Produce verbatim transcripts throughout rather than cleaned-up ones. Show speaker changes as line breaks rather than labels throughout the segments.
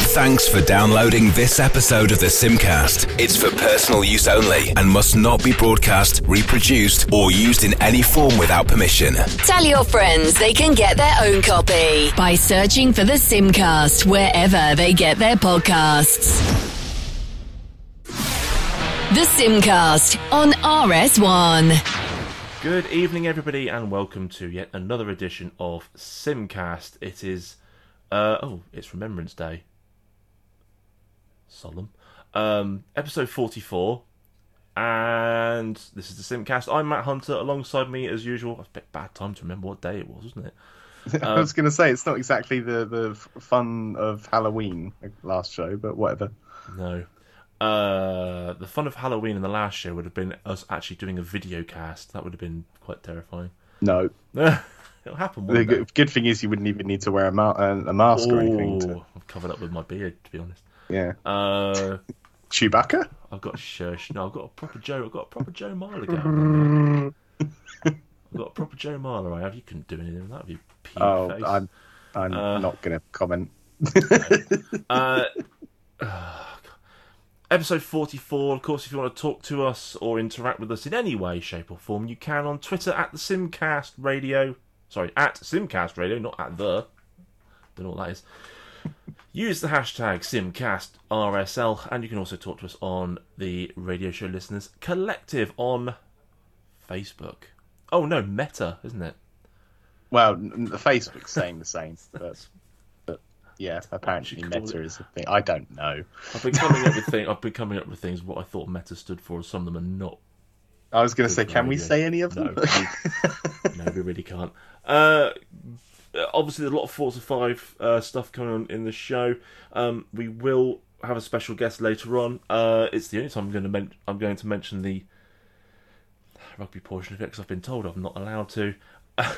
Thanks for downloading this episode of the Simcast. It's for personal use only and must not be broadcast, reproduced, or used in any form without permission.
Tell your friends they can get their own copy by searching for the Simcast wherever they get their podcasts. The Simcast on R S one.
Good evening, everybody, and welcome to yet another edition of Simcast. It is, uh, oh, it's Remembrance Day. Solemn. Um, episode forty-four, and this is the Simcast. I'm Matt Hunter. Alongside me, as usual, it's a bit bad time to remember what day it was, wasn't it?
I was going to say, it's not exactly the, the fun of Halloween last show, but whatever.
No. Uh, the fun of Halloween in the last show would have been us actually doing a video cast. That would have been quite terrifying.
No.
It'll happen one
The
day.
good, good thing is you wouldn't even need to wear a, ma- a mask
Ooh,
or anything. To...
I'm covered up with my beard, to be honest.
Yeah.
Uh,
Chewbacca?
I've got a shush. No, I've got a proper Joe. I've got a proper Joe Marler going. I've got a proper Joe Marler. I have. You couldn't do anything with that. Have you? Pea
Oh,
face.
I'm, I'm
Uh,
not going to comment.
uh, episode forty-four. Of course, if you want to talk to us or interact with us in any way, shape, or form, you can on Twitter at the Simcast Radio. Sorry, at Simcast Radio, not at the. Don't know what that is. Use the hashtag SimcastRSL, and you can also talk to us on the Radio Show Listeners Collective on Facebook. Oh no, Meta, isn't it?
Well, n- the Facebook's saying the same, but, but yeah, apparently
What you call
Meta
it?
is a thing. I don't know.
I've been coming up with things. I've been coming up with things. What I thought Meta stood for. Some of them are not.
I was going to say,
Good
can we
radio.
say any of
No,
them?
we, no, we really can't. Uh, obviously, there's a lot of Forza five uh, stuff coming on in the show. Um, we will have a special guest later on. Uh, it's the only time I'm going to men- I'm going to mention the rugby portion of it because I've been told I'm not allowed to. God,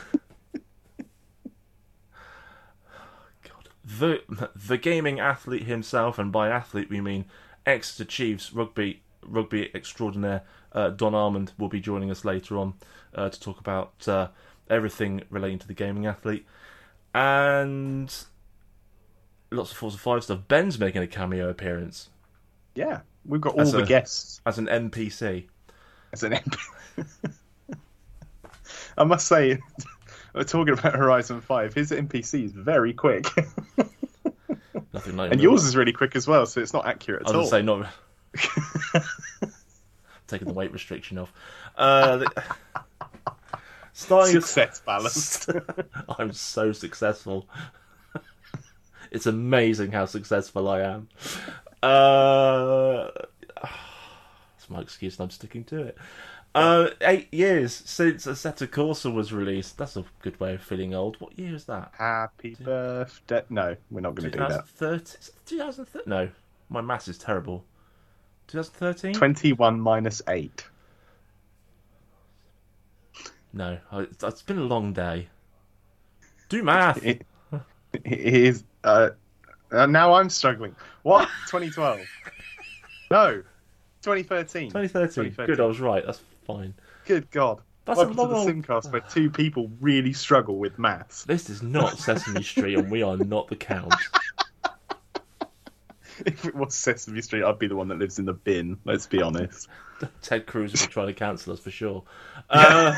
the the gaming athlete himself, and by athlete we mean Exeter Chiefs rugby rugby extraordinaire uh, Don Armand will be joining us later on uh, to talk about uh, everything relating to the gaming athlete, and lots of Forza five stuff. Ben's making a cameo appearance
Yeah, we've got all
As
the
a-
guests.
as an N P C.
As an M P. I must say, we're talking about Horizon five. His N P C is very quick,
Nothing like
and yours is really quick as well. So it's not accurate
I
at
was
all.
going to say not taking the weight restriction off. Uh, the... Starting
Success balanced.
I'm so successful. It's amazing how successful I am. Uh, that's my excuse, and I'm sticking to it. Uh, eight years since Assetto Corsa was released. That's a good way of feeling old. What year is that?
Happy birthday! No, we're not going to do that.
twenty thirteen? twenty thirteen? No, my maths is terrible. twenty thirteen?
Twenty-one minus eight.
No, I- it's been a long day. Do math.
It, it is. Uh, uh, now I'm struggling. What? twenty twelve? No, twenty thirteen.
twenty thirteen. Good, I was right. That's fine.
Good God.
That's a
Welcome to the
long old-
Simcast, where two people really struggle with maths.
This is not Sesame Street, and we are not the Count.
If it was Sesame Street, I'd be the one that lives in the bin. Let's be honest.
Ted Cruz will be trying to cancel us for sure. Uh,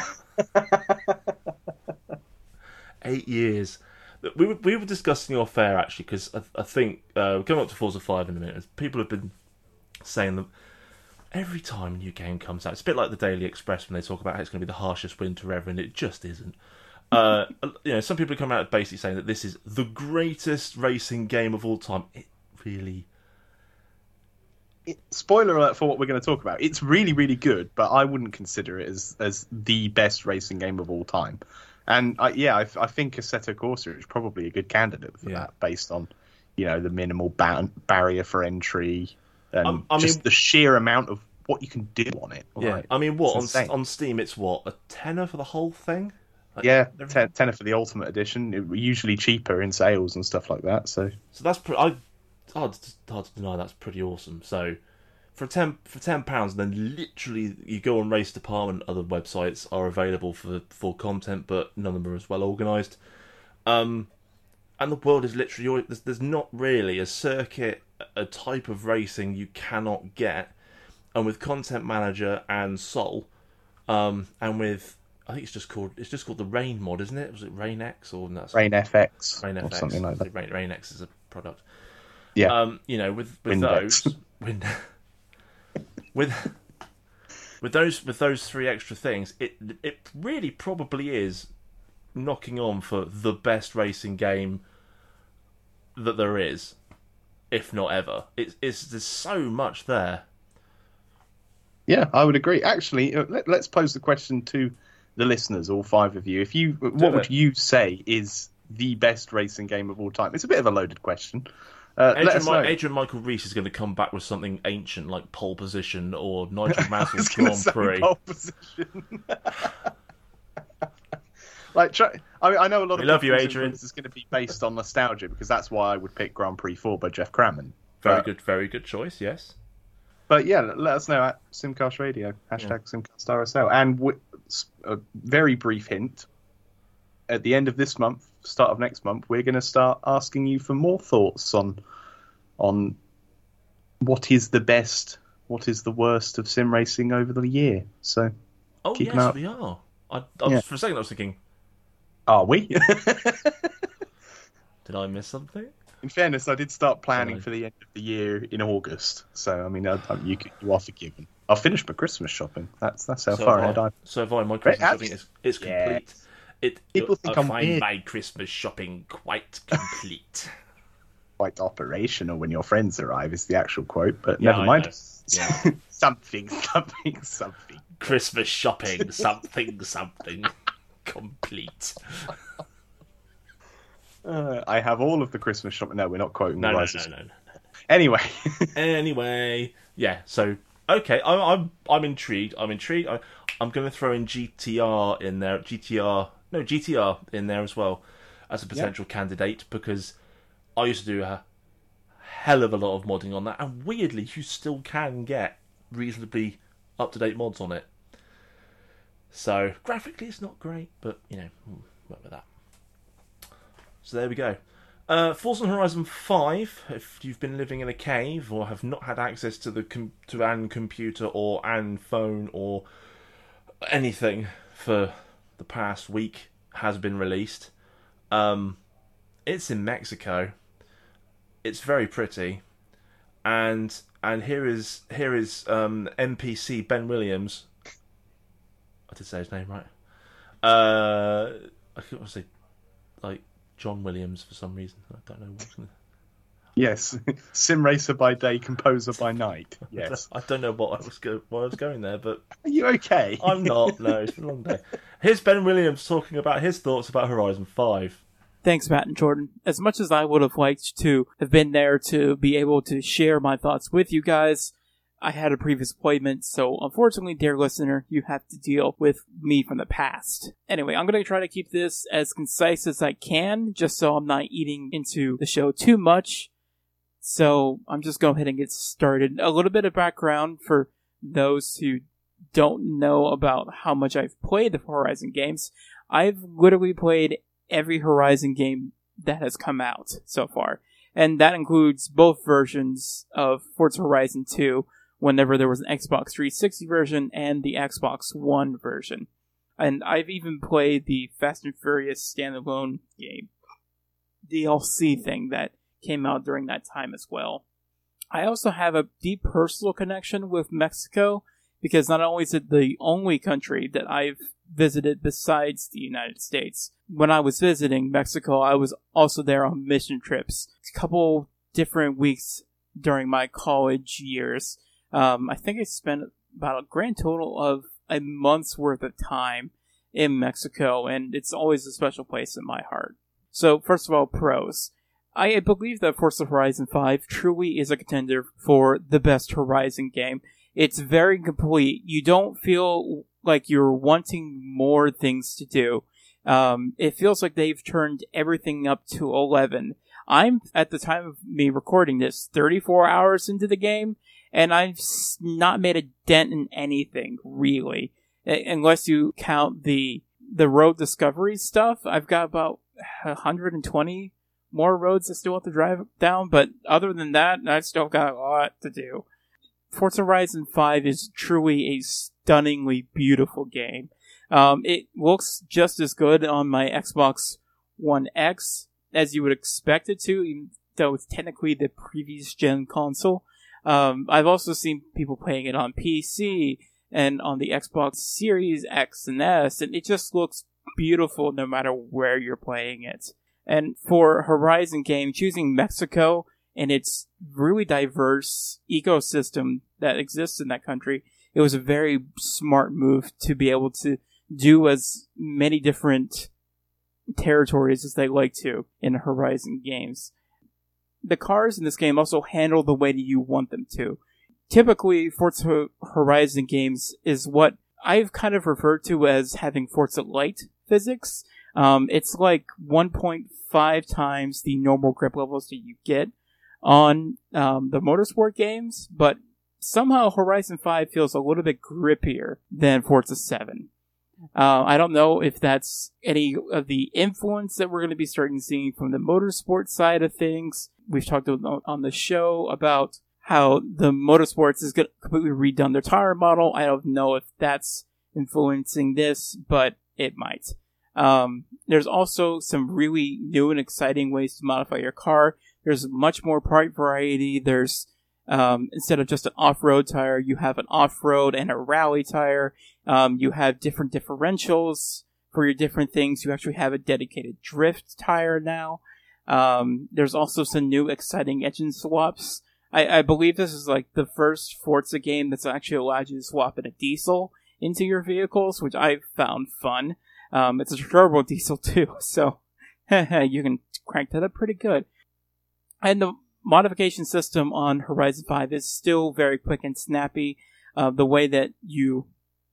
eight years. We were, we were discussing off air actually because I, I think uh, we're coming up to Forza five in a minute. People have been saying that every time a new game comes out, it's a bit like the Daily Express when they talk about how it's going to be the harshest winter ever, and it just isn't. Uh, you know, some people come out basically saying that this is the greatest racing game of all time. It really.
It, spoiler alert for what we're going to talk about. It's really, really good, but I wouldn't consider it as, as the best racing game of all time. And I, yeah, I, I think Assetto Corsa is probably a good candidate for
Yeah.
that, based on, you know, the minimal ba- barrier for entry and
Um, I
just
mean-
the sheer amount of what you can do on it.
Yeah,
Like,
I mean, what
it's
on
insane.
on Steam? It's what, a tenner for the whole thing? Like,
Yeah,
everything-
ten, tenner for the Ultimate Edition. It, usually cheaper in sales and stuff like that. So
So that's pre- I it's hard to, hard to deny. That's pretty awesome. So for ten for ten pounds, then literally you go on Race Department. Other websites are available for full content, but none of them are as well organised. Um, and the world is literally always, there's, there's not really a circuit, a type of racing you cannot get. And with Content Manager and Sol, um, and with I think it's just called it's just called the Rain mod, isn't it? Was it Rain X or that's
Rain F X
Rain F X
or something like that?
Rain, Rain X is a product.
Yeah.
Um, you know, with with
Windex.
those wind, with with those with those three extra things, it it really probably is knocking on for the best racing game that there is, if not ever. It's it's there's so much there.
Yeah, I would agree. Actually, uh, let, let's pose the question to the listeners, all five of you. If you, what
Do
would
it.
you say is the best racing game of all time? It's a bit of a loaded question. Uh, let
Adrian,
us
Mi-
know.
Adrian Michael Reese is going to come back with something ancient like Pole Position or Nigel
I
Mansell's
was gonna
Grand
say
Prix.
pole position. Like, try, I mean, I know a lot
We
of
love you,
people's
Adrian.
influence is going to be based on nostalgia because that's why I would pick Grand Prix four by Jeff Crammon.
Very
But-
good, very good choice. Yes.
But yeah, let us know at Simcast Radio, hashtag Simcast R S L. And w- a very brief hint, at the end of this month, start of next month, we're going to start asking you for more thoughts on on what is the best, what is the worst of sim racing over the year. So,
Oh
Keep an
yes,
eye-
we are. I, I was,
Yeah.
For a second, I was thinking,
are we?
did I miss something?
In fairness, I did start planning
Sorry.
for the end of the year in August. So, I mean, I, I, you, you are forgiven. I'll finish my Christmas shopping. That's that's how
So
far
have
ahead
I.
I
So have I. My Christmas
have
shopping
you?
is it's complete.
Yes.
It,
People think
I
I'm
find
weird.
my Christmas shopping quite complete.
quite operational when your friends arrive is the actual quote, but
Yeah,
never
I
mind.
know. Yeah.
something, something, something.
Christmas shopping, something, something, complete.
Uh, I have all of the Christmas shopping. No, we're not quoting
No,
the
no,
Rise
no,
of-
no, no.
Anyway,
Anyway, yeah. So okay, I'm I'm I'm intrigued. I'm intrigued. I, I'm going to throw in G T R in there. G T R, no G T R in there as well as a potential candidate because I used to do a hell of a lot of modding on that, and weirdly, you still can get reasonably up to date mods on it. So graphically, it's not great, but you know, we'll work with that. So there we go. Uh, Forza Horizon five, if you've been living in a cave or have not had access to the com- to an computer or an phone or anything for the past week, has been released. Um, it's in Mexico. It's very pretty, and and here is here is um, N P C Ben Williams. I did say his name right. Uh, I could want to say like John Williams for some reason. I don't know what's gonna...
yes, sim racer by day, composer by night. Yes.
I don't know what I was go- why I was going there, but
Are you okay?
I'm not. No, it's been a long day. Here's Ben Williams talking about his thoughts about Horizon five.
Thanks, Matt and Jordan. As much as I would have liked to have been there to be able to share my thoughts with you guys, I had a previous appointment, so unfortunately, dear listener, you have to deal with me from the past. Anyway, I'm going to try to keep this as concise as I can, just so I'm not eating into the show too much. So I'm just going to go ahead and get started. A little bit of background for those who don't know about how much I've played the Horizon games. I've literally played every Horizon game that has come out so far. And that includes both versions of Forza Horizon two, whenever there was an Xbox three sixty version and the Xbox One version. And I've even played the Fast and Furious standalone game D L C thing that came out during that time as well. I also have a deep personal connection with Mexico, because not only is it the only country that I've visited besides the United States. When I was visiting Mexico, I was also there on mission trips. A couple different weeks during my college years. Um, I think I spent about a grand total of a month's worth of time in Mexico, and it's always a special place in my heart. So, first of all, pros. I believe that Forza Horizon five truly is a contender for the best Horizon game. It's very complete. You don't feel like you're wanting more things to do. Um, it feels like they've turned everything up to eleven. I'm, at the time of me recording this, thirty-four hours into the game, and I've not made a dent in anything, really. Unless you count the the road discovery stuff, I've got about one hundred twenty more roads I still have to drive down, but other than that, I still got a lot to do. Forza Horizon five is truly a stunningly beautiful game. Um, it looks just as good on my Xbox One X as you would expect it to, even though it's technically the previous gen console. Um, I've also seen people playing it on P C and on the Xbox Series X and S, and it just looks beautiful no matter where you're playing it. And for Horizon game, choosing Mexico and its really diverse ecosystem that exists in that country, it was a very smart move to be able to do as many different territories as they like to in Horizon games. The cars in this game also handle the way that you want them to. Typically, Forza Horizon games is what I've kind of referred to as having Forza Light physics. Um, it's like one point five times the normal grip levels that you get on um, the motorsport games, but somehow Horizon five feels a little bit grippier than Forza seven. Uh, I don't know if that's any of the influence that we're going to be starting seeing from the motorsport side of things. We've talked on the show about how the motorsports is going to completely redone their tire model. I don't know if that's influencing this, but it might. Um, there's also some really new and exciting ways to modify your car. There's much more part variety. There's, um, instead of just an off-road tire, you have an off-road and a rally tire. Um, you have different differentials for your different things. You actually have a dedicated drift tire now. Um, there's also some new exciting engine swaps. I, I believe this is like the first Forza game that's actually allowed you to swap in a diesel into your vehicles, which I found fun. Um, it's a turbo diesel too, so you can crank that up pretty good. And the modification system on Horizon five is still very quick and snappy. Uh, the way that you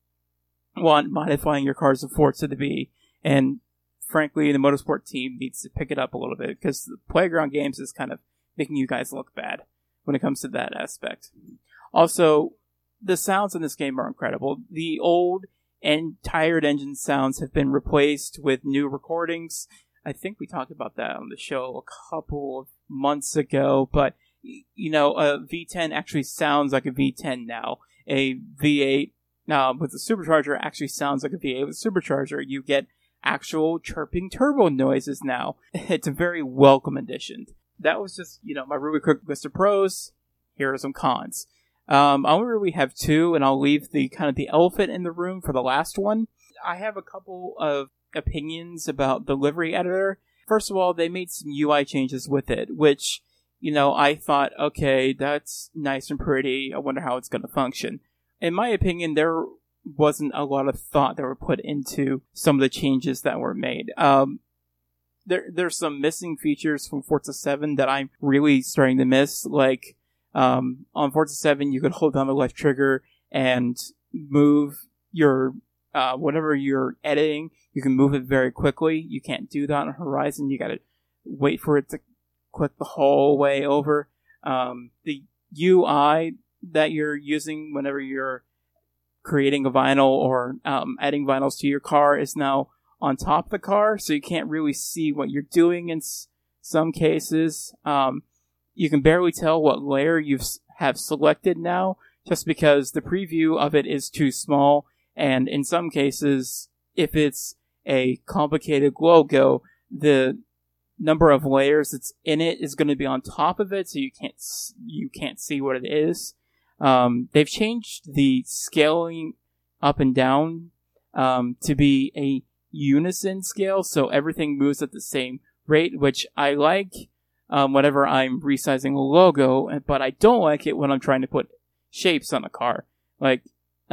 want modifying your cars in Forza to be, and frankly, the motorsport team needs to pick it up a little bit because the Playground Games is kind of making you guys look bad when it comes to that aspect. Also, the sounds in this game are incredible. The old and tired engine sounds have been replaced with new recordings. I think we talked about that on the show a couple of months ago, but, you know, a V ten actually sounds like a V ten now. A V eight uh, with a supercharger actually sounds like a V eight with a supercharger. You get actual chirping turbo noises now. It's a very welcome addition. That was just, you know, my really quick list of pros. Here are some cons. Um, I only really have two, and I'll leave the kind of the elephant in the room for the last one. I have a couple of opinions about the livery editor. First of all, they made some U I changes with it, which, you know, I thought, okay, that's nice and pretty. I wonder how it's going to function. In my opinion, there wasn't a lot of thought that were put into some of the changes that were made. Um, there, there's some missing features from Forza seven that I'm really starting to miss, like, Um, on Forza seven, you could hold down the left trigger and move your, uh, whatever you're editing, you can move it very quickly. You can't do that on Horizon. You gotta wait for it to click the whole way over. Um, the U I that you're using whenever you're creating a vinyl or, um, adding vinyls to your car is now on top of the car, so you can't really see what you're doing in s- some cases. Um, You can barely tell what layer you have selected now, just because the preview of it is too small, and in some cases, if it's a complicated logo, the number of layers that's in it is going to be on top of it, so you can't you can't see what it is. Um, they've changed the scaling up and down um, to be a unison scale, so everything moves at the same rate, which I like. Um, whenever I'm resizing a logo, but I don't like it when I'm trying to put shapes on a car. Like,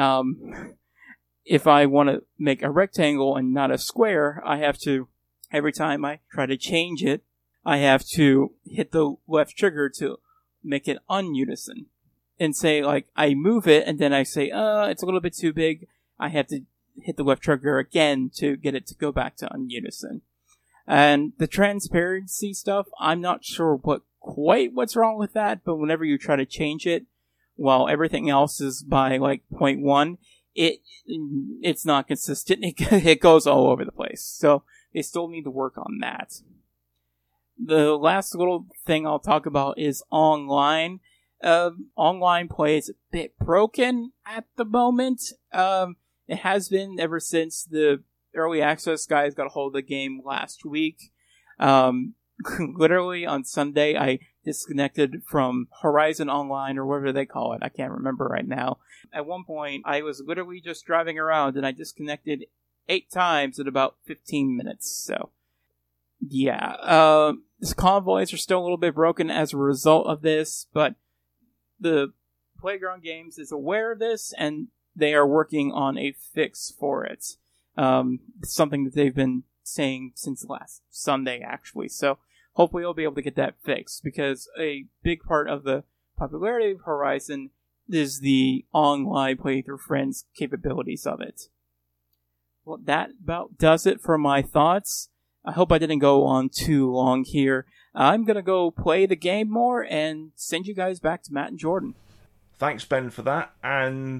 um, if I want to make a rectangle and not a square, I have to, every time I try to change it, I have to hit the left trigger to make it ununison. And say, like, I move it, and then I say, uh, it's a little bit too big. I have to hit the left trigger again to get it to go back to ununison. And the transparency stuff, I'm not sure what quite what's wrong with that, but whenever you try to change it, while everything else is by like zero point one, it it's not consistent. It, it goes all over the place. So they still need to work on that. The last little thing I'll talk about is online. Um, online play is a bit broken at the moment. Um, it has been ever since the early access guys got a hold of the game last week. Um, literally on Sunday, I disconnected from Horizon Online, or whatever they call it. I can't remember right now. At one point, I was literally just driving around and I disconnected eight times in about fifteen minutes. So, yeah. Uh, the convoys are still a little bit broken as a result of this, but the Playground Games is aware of this and they are working on a fix for it. Um, something that they've been saying since last Sunday, actually. So hopefully we'll be able to get that fixed, because a big part of the popularity of Horizon is the online play through friends capabilities of it. Well, that about does it for my thoughts. I hope I didn't go on too long here. I'm going to go play the game more and send you guys back to Matt and Jordan.
Thanks, Ben, for that. And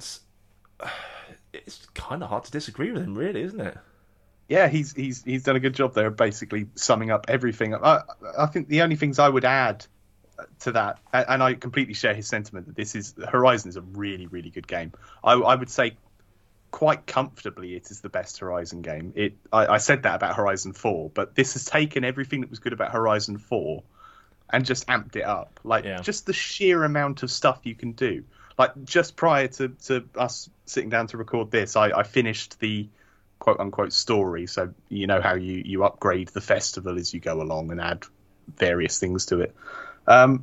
it's kind of hard to disagree with him, really, isn't it?
Yeah, he's he's he's done a good job there, basically summing up everything. I, I think the only things I would add to that, and I completely share his sentiment that this is Horizon is a really really good game. I, I would say quite comfortably it is the best Horizon game. It I, I said that about Horizon four, but this has taken everything that was good about Horizon four and just amped it up. Like
yeah.
just the sheer amount of stuff you can do. Like just prior to, to us sitting down to record this, I, I finished the quote unquote story. So you know how you, you upgrade the festival as you go along and add various things to it. Um,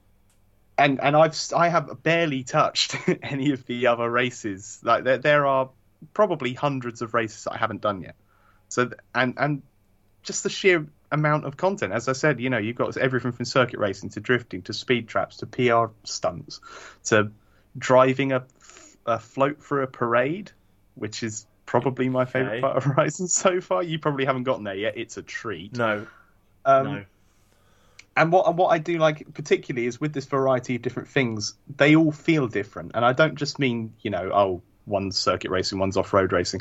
and and I've I have barely touched any of the other races. Like there there are probably hundreds of races that I haven't done yet. So and and just the sheer amount of content. As I said, you know, you've got everything from circuit racing to drifting to speed traps to P R stunts to driving a, a float through a parade, which is probably my favourite okay. part of Horizon so far. You probably haven't gotten there yet. It's a treat.
No.
Um,
no.
And what what I do like particularly is with this variety of different things, they all feel different. And I don't just mean, you know, oh, one's circuit racing, one's off-road racing.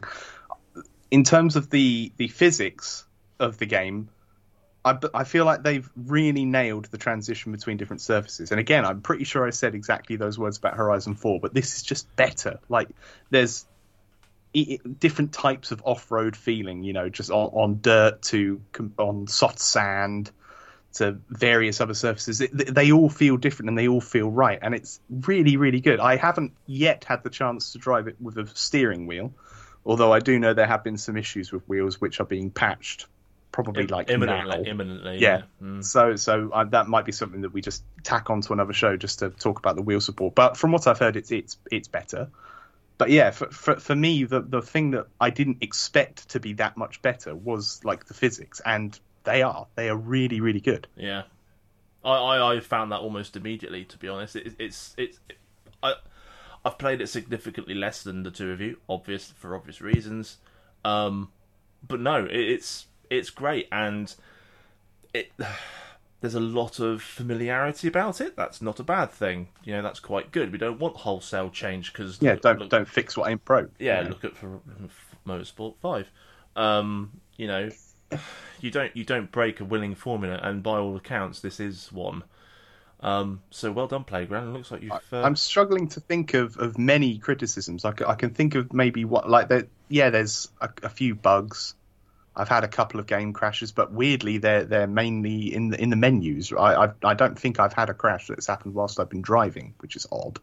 In terms of the, the physics of the game, I, I feel like they've really nailed the transition between different surfaces. And again, I'm pretty sure I said exactly those words about Horizon four, but this is just better. Like, there's different types of off-road feeling, you know, just on, on dirt to on soft sand to various other surfaces. It, they all feel different and they all feel right. And it's really, really good. I haven't yet had the chance to drive it with a steering wheel, although I do know there have been some issues with wheels which are being patched. Probably like
imminently,
now.
imminently.
Yeah.
yeah. Mm.
So, so uh, that might be something that we just tack onto another show just to talk about the wheel support. But from what I've heard, it's it's it's better. But yeah, for for, for me, the the thing that I didn't expect to be that much better was like the physics, and they are they are really really good.
Yeah, I I, I found that almost immediately. To be honest, it, it's it's it, I I've played it significantly less than the two of you, obvious for obvious reasons. Um, but no, it, it's. It's great, and it there's a lot of familiarity about it. That's not a bad thing. You know, that's quite good. We don't want wholesale change because
yeah, don't
look,
don't fix what ain't broke.
Yeah,
you know?
Look at for, for Motorsport Five. Um, you know, you don't you don't break a winning formula, and by all accounts, this is one. Um, so well done, Playground. It looks like you've. Uh...
I'm struggling to think of, of many criticisms. I can, I can think of maybe what like there. Yeah, there's a, a few bugs. I've had a couple of game crashes, but weirdly, they're they're mainly in the in the menus. I I, I don't think I've had a crash that's happened whilst I've been driving, which is odd.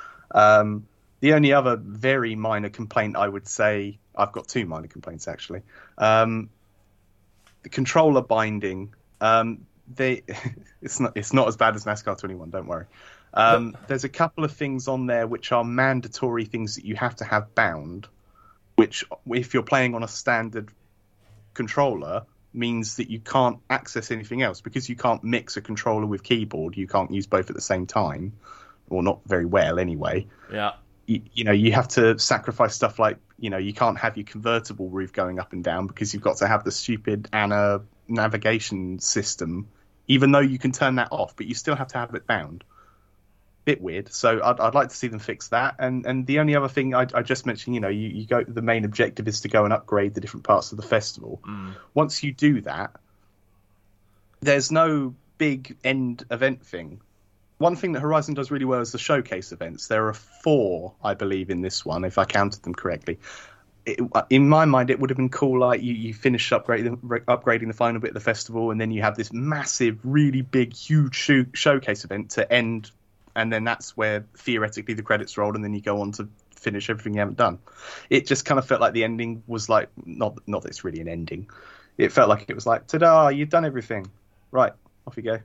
Um, the only other very minor complaint I would say, I've got two minor complaints actually. Um, the controller binding, um, they it's not it's not as bad as NASCAR twenty-one. Don't worry. Um, there's a couple of things on there which are mandatory things that you have to have bound, which if you're playing on a standard controller means that you can't access anything else because you can't mix a controller with keyboard. You can't use both at the same time, or not very well anyway.
Yeah.
You, you know, you have to sacrifice stuff like, you know, you can't have your convertible roof going up and down because you've got to have the stupid A N A navigation system, even though you can turn that off, but you still have to have it bound. Bit weird. So I'd, I'd like to see them fix that. And and the only other thing I, I just mentioned, you know, you, you go. The main objective is to go and upgrade the different parts of the festival.
Mm.
Once you do that, there's no big end event thing. One thing that Horizon does really well is the showcase events. There are four, I believe, in this one, if I counted them correctly. It, in my mind, it would have been cool, like you, you finish upgrading, upgrading the final bit of the festival, and then you have this massive, really big, huge show, showcase event to end, and then that's where theoretically the credits roll, and then you go on to finish everything you haven't done. It just kind of felt like the ending was like, not, not that it's really an ending. It felt like it was like, ta-da, you've done everything. Right, off you go.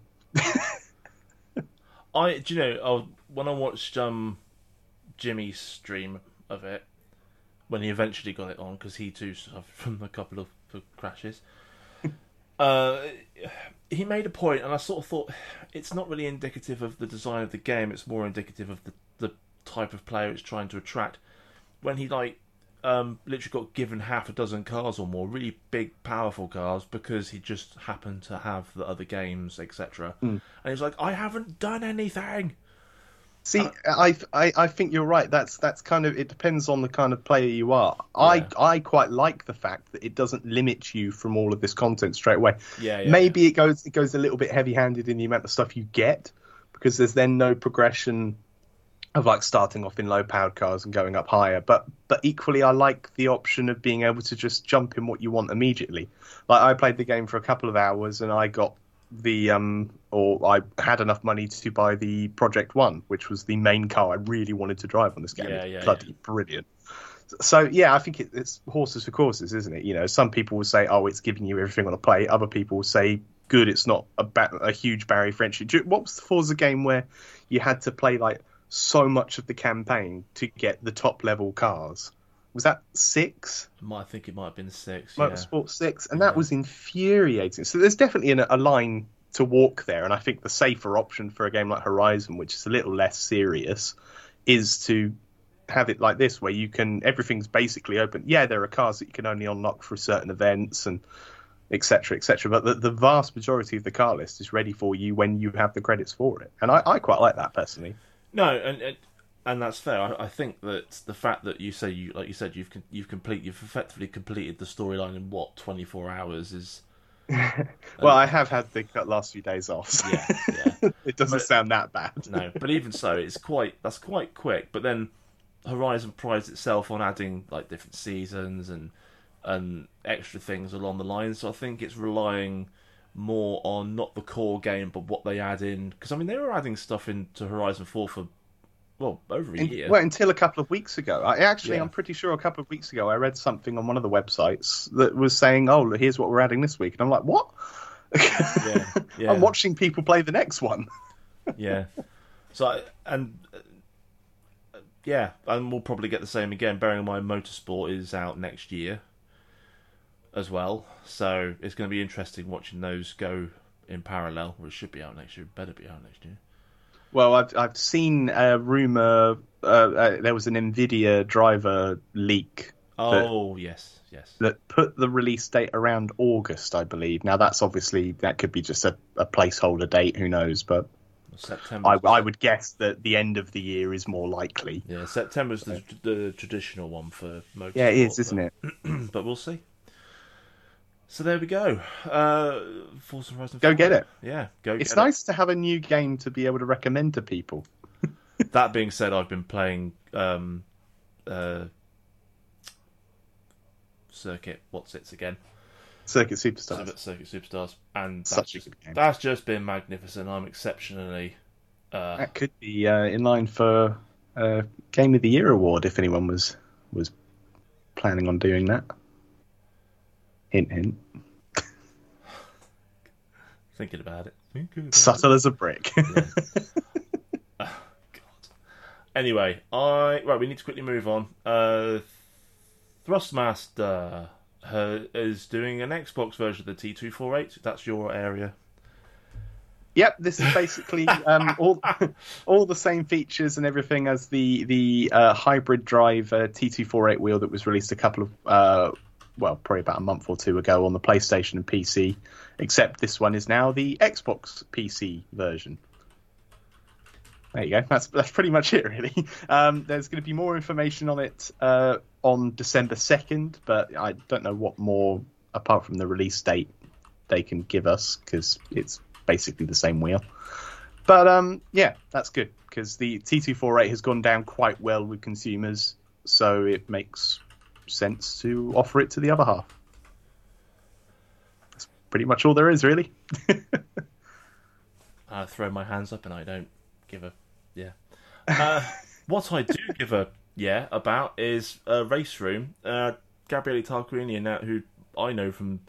I, do you know, I, when I watched um, Jimmy's stream of it, when he eventually got it on, because he too suffered from a couple of, of crashes, uh, he made a point, and I sort of thought, it's not really indicative of the design of the game, it's more indicative of the, the type of player it's trying to attract. When he, like, um, literally got given half a dozen cars or more, really big, powerful cars, because he just happened to have the other games, et cetera. Mm. And he was like, I haven't done anything!
See, I, I I think you're right. That's that's kind of, it depends on the kind of player you are. Yeah. I I quite like the fact that it doesn't limit you from all of this content straight away.
Yeah, yeah,
Maybe
yeah.
it goes it goes a little bit heavy-handed in the amount of stuff you get, because there's then no progression of like starting off in low-powered cars and going up higher. But but equally, I like the option of being able to just jump in what you want immediately. Like, I played the game for a couple of hours and I got the um or I had enough money to buy the Project One, which was the main car I really wanted to drive on this game.
Yeah,
it's
yeah,
bloody
yeah.
brilliant. So yeah, I think it, it's horses for courses, isn't it? You know, some people will say, oh, it's giving you everything on a plate. Other people will say, good, it's not a, ba- a huge barrier for entry. What was the Forza game where you had to play like so much of the campaign to get the top level cars? Was that six?
I think it might have been six.
Motorsport
yeah.
six, and that
yeah.
was infuriating. So there's definitely an, a line to walk there, and I think the safer option for a game like Horizon, which is a little less serious, is to have it like this, where you can, everything's basically open. Yeah, there are cars that you can only unlock for certain events and et cetera, et cetera. But the, the vast majority of the car list is ready for you when you have the credits for it, and I, I quite like that personally.
No, and. and... And that's fair. I, I think that the fact that you say you, like you said, you've you've complete, you've effectively completed the storyline in what twenty-four hours is.
well,
um,
I have had the last few days off. So
yeah, yeah.
It doesn't
but,
sound that bad.
No, but even so, it's quite that's quite quick. But then Horizon prides itself on adding like different seasons and and extra things along the line. So I think it's relying more on not the core game, but what they add in. Because I mean, they were adding stuff into Horizon four for. Well, over a
In,
year.
Well, until a couple of weeks ago. I actually,
yeah.
I'm pretty sure a couple of weeks ago, I read something on one of the websites that was saying, "Oh, here's what we're adding this week," and I'm like, "What?"
yeah, yeah.
I'm watching people play the next one.
yeah. So I, and uh, yeah, and we'll probably get the same again. Bearing in mind, Motorsport is out next year as well, so it's going to be interesting watching those go in parallel. Or it should be out next year. It better be out next year.
Well, I've I've seen a rumor. Uh, uh, there was an NVIDIA driver leak.
Oh that, yes, yes.
That put the release date around August, I believe. Now that's obviously that could be just a, a placeholder date. Who knows? But
September.
I, I would guess that the end of the year is more likely.
Yeah, September's the, the traditional one for Motorsport.
Yeah, it is, isn't
but,
it?
But we'll see. So there we go. Uh, Forza Horizon
Go get it.
Yeah, go get it.
It's nice to have a new game to be able to recommend to people.
That being said, I've been playing um, uh, Circuit, what's it again?
Circuit Superstars.
Circuit Superstars. And that's,
Such a
just,
good game.
That's just been magnificent. I'm exceptionally... Uh,
that could be uh, in line for uh, Game of the Year award if anyone was was planning on doing that. Hint, hint.
Thinking about it. Thinking about
Subtle
it.
as a brick.
Yeah. Oh, God. Anyway, I right. We need to quickly move on. Uh, Thrustmaster uh, is doing an Xbox version of the T two forty-eight. That's your area.
Yep, this is basically um, all all the same features and everything as the the uh, hybrid drive uh, T two forty-eight wheel that was released a couple of. Uh, well, probably about a month or two ago on the PlayStation and P C, except this one is now the Xbox P C version. There you go. That's that's pretty much it, really. Um, there's going to be more information on it uh, on December second, but I don't know what more, apart from the release date, they can give us, because it's basically the same wheel. But um, yeah, that's good, because the T two forty-eight has gone down quite well with consumers, so it makes sense to offer it to the other half. That's pretty much all there is, really.
I throw my hands up and I don't give a yeah. Uh, what I do give a yeah about is a race room. Uh, Gabriele Tarquini, now who I know from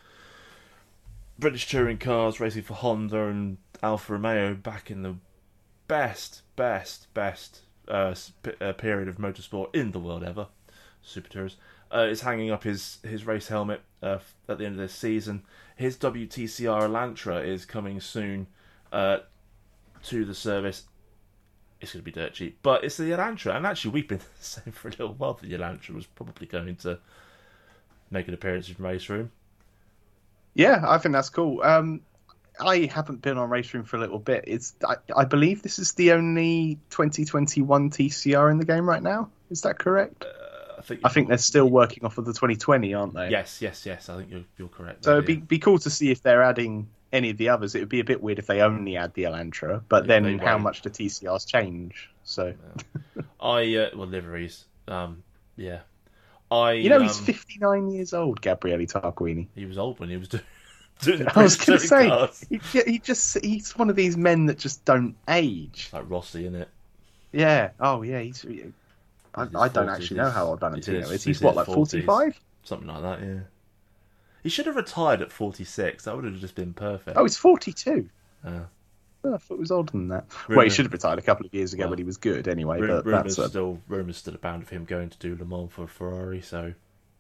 British touring cars, racing for Honda and Alfa Romeo back in the best, best, best uh, sp- uh, period of motorsport in the world ever, Super Tours, uh, is hanging up his, his race helmet uh, at the end of this season. His W T C R Elantra is coming soon uh, to the service. It's going to be dirt cheap, but it's the Elantra, and actually we've been saying for a little while that the Elantra was probably going to make an appearance in Race Room.
Yeah, I think that's cool. Um, I haven't been on Race Room for a little bit. It's I, I believe this is the only twenty twenty-one T C R in the game right now. Is that correct?
Uh, I think
I think they're still working off of the twenty twenty, aren't they?
Yes, yes, yes. I think you're you're correct.
So
there,
it'd be
yeah.
be cool to see if they're adding any of the others. It would be a bit weird if they only add the Elantra, but
Yeah, they
then how
won't.
much do T C Rs change? So
I uh, well liveries. Um, yeah. I
you know
um,
he's fifty-nine years old, Gabriele Tarquini.
he was old when he was doing. doing the
I was going to
British touring
say
cars.
he, ju- he just he's one of these men that just don't age.
Like Rossi, isn't it?
Yeah. Oh yeah. He's. I,
He's in
I
his
don't
forties.
actually know how old
He's in
Valentino
his-
is.
he's
He's
in
what,
his
like
forties.
forty-five?
Something like that. Yeah. He should have retired at forty-six. That would have just been perfect.
Oh, he's forty-two.
Uh,
Oh, I thought it was older than that.
Rumour-
Well, he should have retired a couple of years ago
Well,
when he was good, anyway.
Ru-
But
rumours
that's. Uh,
still rumours still abound of him going to do Le Mans for Ferrari. So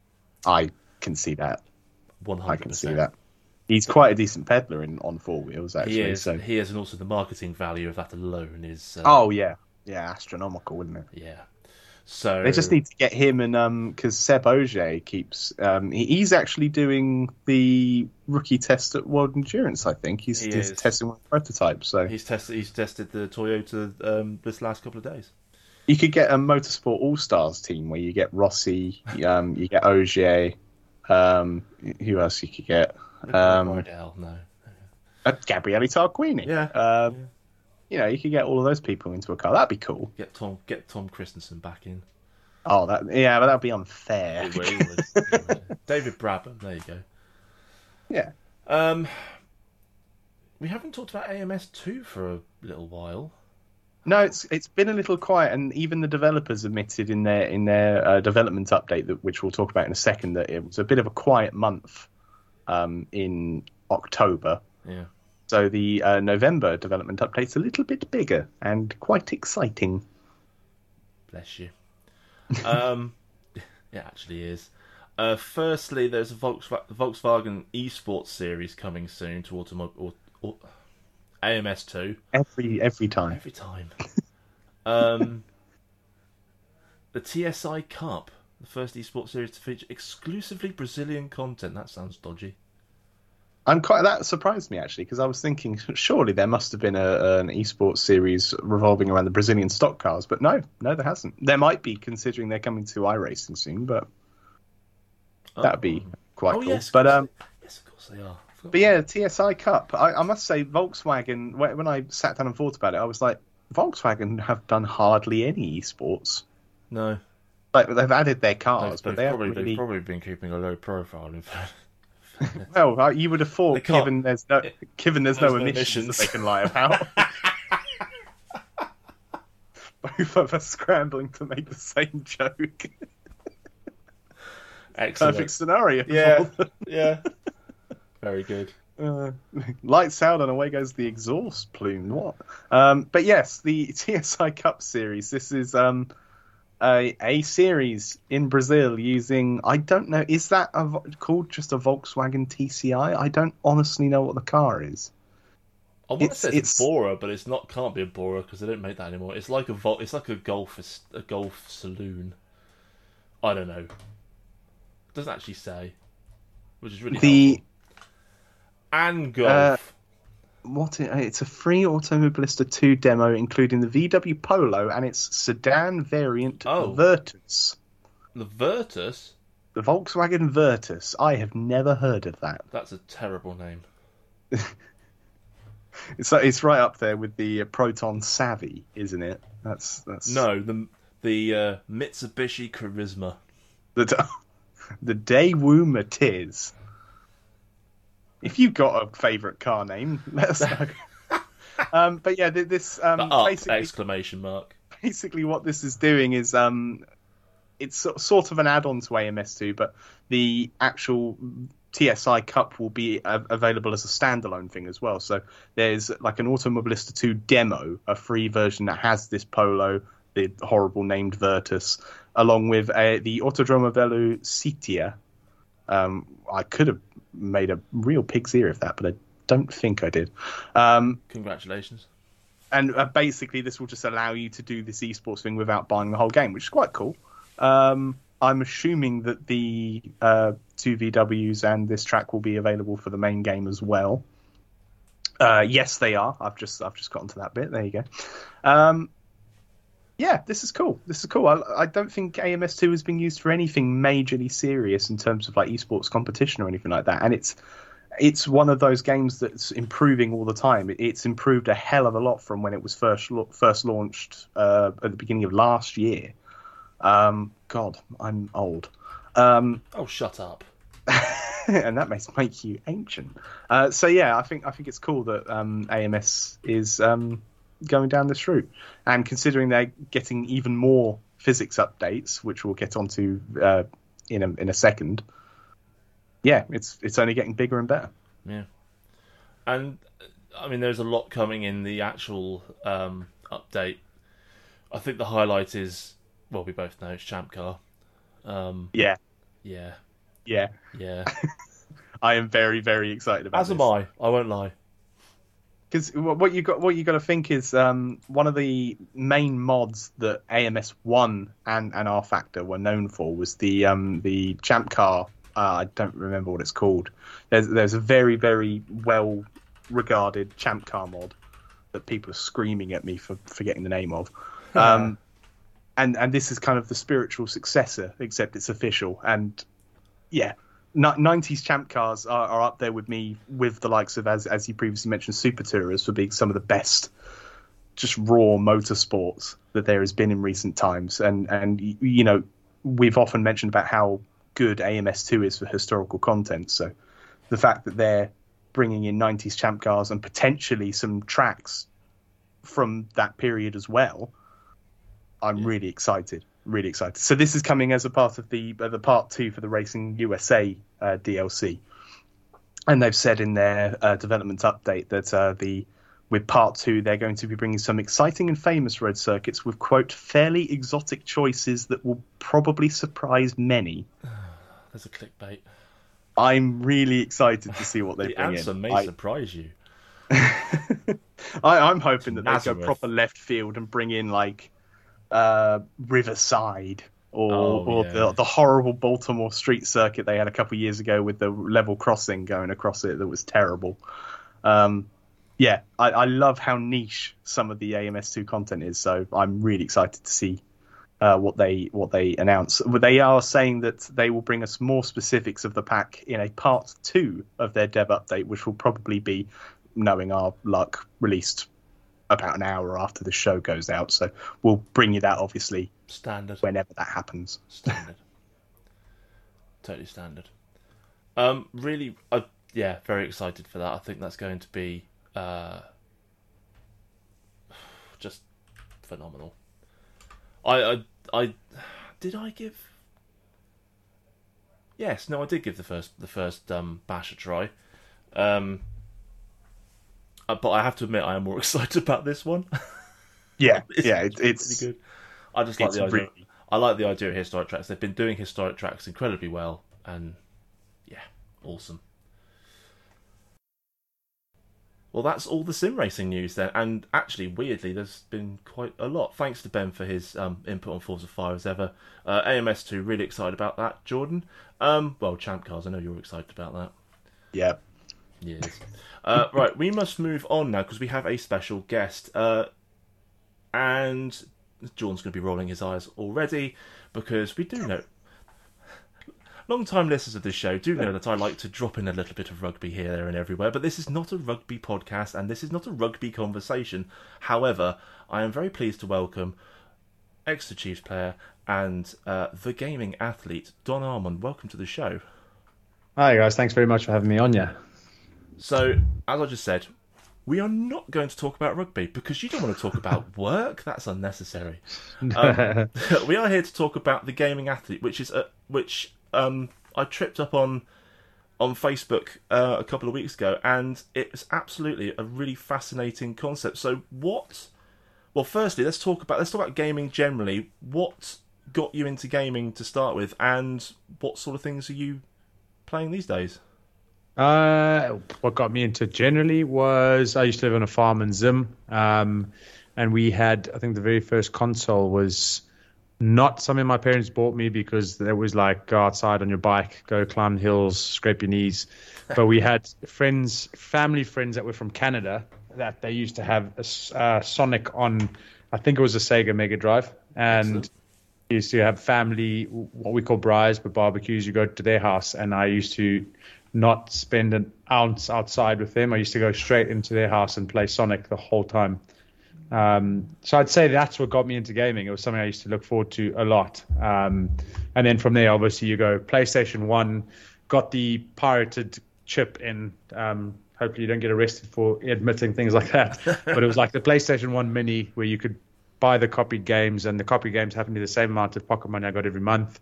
I can see that.
one
I
hundred
can see
percent.
that. He's quite a decent peddler in on four wheels, actually.
He is.
So.
He is, and also the marketing value of that alone is. Uh,
Oh yeah, yeah, astronomical, wouldn't it?
yeah. So
They just need to get him and um because Seb Ogier keeps um he, he's actually doing the rookie test at World Endurance. I think he's,
He
he's
is.
testing one of the prototypes. So
He's tested. He's tested the Toyota um, this last couple of days.
you could get a Motorsport All Stars team where you get Rossi, um you get Ogier, um who else you could get? Um,
Rydell, no.
uh, Gabriele Tarquini.
Yeah.
Um,
Yeah.
You know, you could get all of those people into a car. That'd be cool.
Get Tom. Get Tom Christensen back in.
Oh, that yeah, but that'd be unfair.
He would, he would, he would. David Brabham. There you go.
Yeah.
Um, we haven't talked about A M S two for a little while.
No, it's it's been a little quiet, and even the developers admitted in their in their uh, development update, that which we'll talk about in a second, that it was a bit of a quiet month um, in October.
Yeah.
So the uh, November development update's a little bit bigger and quite exciting.
Bless you. Um, it actually is. Uh, firstly, there's a Volkswagen, Volkswagen eSports series coming soon to automo- or, or A M S two.
Every every time.
Every time. um, the T S I Cup, the first eSports series to feature exclusively Brazilian content. That sounds dodgy.
I'm quite that surprised me actually, because I was thinking surely there must have been a, an esports series revolving around the Brazilian stock cars, but no, no, there hasn't. There might be, considering they're coming to iRacing soon, but that'd be quite
oh,
cool.
Yes,
but um,
yes, of course they are. I forgot
but yeah, the T S I Cup. I, I must say, Volkswagen. When when I sat down and thought about it, I was like, Volkswagen have done hardly any esports.
No,
Like they've added their
they've,
cars, but
they've
they
probably,
haven't really.
they've probably been keeping a low profile. In fact,
Well, uh, you would have
They
thought,
can't-
given there's no, given there's,
there's
no,
no
emissions,
emissions.
that they can lie about. Both of us scrambling to make the same joke.
excellent.
Perfect scenario.
Yeah, yeah. Very good.
Uh, lights out and away goes the exhaust plume. What? Um, but yes, the T S I Cup series. This is um, a a series in Brazil using. I don't know. Is that a, vo- called just a Volkswagen T C I? I don't honestly know what the car is.
I want to
It's-
say it's,
it's-
a Bora, but it's not. Can't be a Bora because they don't make that anymore. It's like a Vol- It's like a golf. A golf saloon. I don't know. It doesn't actually say, which is really
The
helpful. And golf.
what? It, it's a free Automobilista two demo, including the V W Polo and its sedan variant
Oh.
Virtus.
The Virtus.
The Volkswagen Virtus. I have never heard of that.
That's a terrible name.
it's it's right up there with the uh, Proton Savvy, isn't it? That's that's
No, the the uh, Mitsubishi Charisma.
the the Daewoo Matiz. If you've got a favourite car name, let us know. um, but yeah, th- this um,
The up,
basically
exclamation mark.
basically what this is doing is um, it's so- sort of an add-on to A M S two, but the actual T S I Cup will be uh, available as a standalone thing as well. So there's like an Automobilista two demo, a free version that has this Polo, the horrible named Virtus, along with uh, the Autodromo Velo Citia. Um, I could have made a real pig's ear of that, but I don't think I did. Um,
Congratulations.
and uh, basically, this will just allow you to do this esports thing without buying the whole game, which is quite cool. Um, I'm assuming that the uh, two V Ws and this track will be available for the main game as well. Uh, yes, they are. I've just I've just gotten to that bit. There you go. Um, yeah, this is cool. This is cool. I, I don't think A M S two has been used for anything majorly serious in terms of like esports competition or anything like that. And it's it's one of those games that's improving all the time. It's improved a hell of a lot from when it was first first launched uh, at the beginning of last year. Um, God, I'm old. Um,
Oh, shut up.
and that makes make you ancient. Uh, so yeah, I think I think it's cool that um, A M S is um, going down this route, and considering they're getting even more physics updates, which we'll get onto uh, in a in a second. Yeah, it's it's only getting bigger and better.
Yeah. And, I mean, there's a lot coming in the actual um, update. I think the highlight is, well, we both know it's Champ Car. Um,
Yeah,
yeah,
yeah.
yeah.
I am very very excited about.
As
this.
am I. I won't lie.
Because what you got, what you got to think is um, one of the main mods that A M S one and, and R Factor were known for was the um, the Champ Car. Uh, I don't remember what it's called. There's there's a very very well regarded Champ Car mod that people are screaming at me for forgetting the name of. Um, and and this is kind of the spiritual successor, except it's official. And yeah. nineties Champ Cars are, are up there with me, with the likes of, as as you previously mentioned, Super Tourers for being some of the best, just raw motorsports that there has been in recent times. And and you know, we've often mentioned about how good A M S two is for historical content. So the fact that they're bringing in nineties Champ Cars and potentially some tracks from that period as well, I'm yeah. really excited. Really excited. So this is coming as a part of the uh, the part two for the Racing U S A uh, D L C, and they've said in their uh, development update that uh, the with part two they're going to be bringing some exciting and famous road circuits with quote fairly exotic choices that will probably surprise many.
There's a clickbait.
I'm really excited to see what they
the
bring in.
The answer may
I...
surprise you.
I, I'm hoping that
Nazareth.
they go proper left field and bring in like. Uh, Riverside or,
oh,
or
yeah.
the, the horrible Baltimore street circuit they had a couple of years ago with the level crossing going across it that was terrible. Um, yeah, I, I love how niche some of the A M S two content is, so I'm really excited to see uh, what they what they announce. But they are saying that they will bring us more specifics of the pack in a part two of their dev update, which will probably be, knowing our luck, released about an hour after the show goes out, so we'll bring you that obviously
standard
whenever that happens.
Standard. Totally standard. Um, really, uh, yeah, very excited for that. I think that's going to be uh, just phenomenal. I, I, I, did I give? Yes, no, I did give the first the first um, bash a try. Um, But I have to admit, I am more excited about this one.
Yeah,
it's,
yeah, it, it's
really good. I just like the idea.
Really...
I like the idea of historic tracks. They've been doing historic tracks incredibly well, and yeah, awesome. Well, that's all the sim racing news then. And actually, weirdly, there's been quite a lot. Thanks to Ben for his um, input on Forza five as ever. Uh, A M S two, really excited about that. Jordan, um, well, Champ Cars, I know you're excited about that.
Yeah.
Yes. Uh, right, we must move on now because we have a special guest. Uh, and Jordan's going to be rolling his eyes already because we do know... long-time listeners of this show do know that I like to drop in a little bit of rugby here, there and everywhere, but this is not a rugby podcast and this is not a rugby conversation. However, I am very pleased to welcome Exeter Chiefs player and uh, the gaming athlete, Don Armand. Welcome to the show.
Hi guys, thanks very much for having me on. Yeah.
So, as I just said, we are not going to talk about rugby because you don't want to talk about work. That's unnecessary. Um, we are here to talk about the gaming athlete, which is a, which um, I tripped up on on Facebook uh, a couple of weeks ago, and it was absolutely a really fascinating concept. So, what? Well, firstly, let's talk about let's talk about gaming generally. What got you into gaming to start with, and what sort of things are you playing these days?
Uh, what got me into it generally was I used to live on a farm in Zim, um, and we had, I think the very first console was not something my parents bought me because it was like go outside on your bike, go climb hills, scrape your knees. But we had friends, family friends that were from Canada that they used to have a uh, Sonic on, I think it was a Sega Mega Drive, and Excellent. Used to have family, what we call braais, but barbecues. You go to their house, and I used to not spend an ounce outside with them. I used to go straight into their house and play Sonic the whole time. Um, so I'd say that's what got me into gaming. It was something I used to look forward to a lot. Um, and then from there, obviously, you go PlayStation one, got the pirated chip in. Um, hopefully you don't get arrested for admitting things like that. But it was like the PlayStation one Mini where you could buy the copied games, and the copied games happened to be the same amount of pocket money I got every month.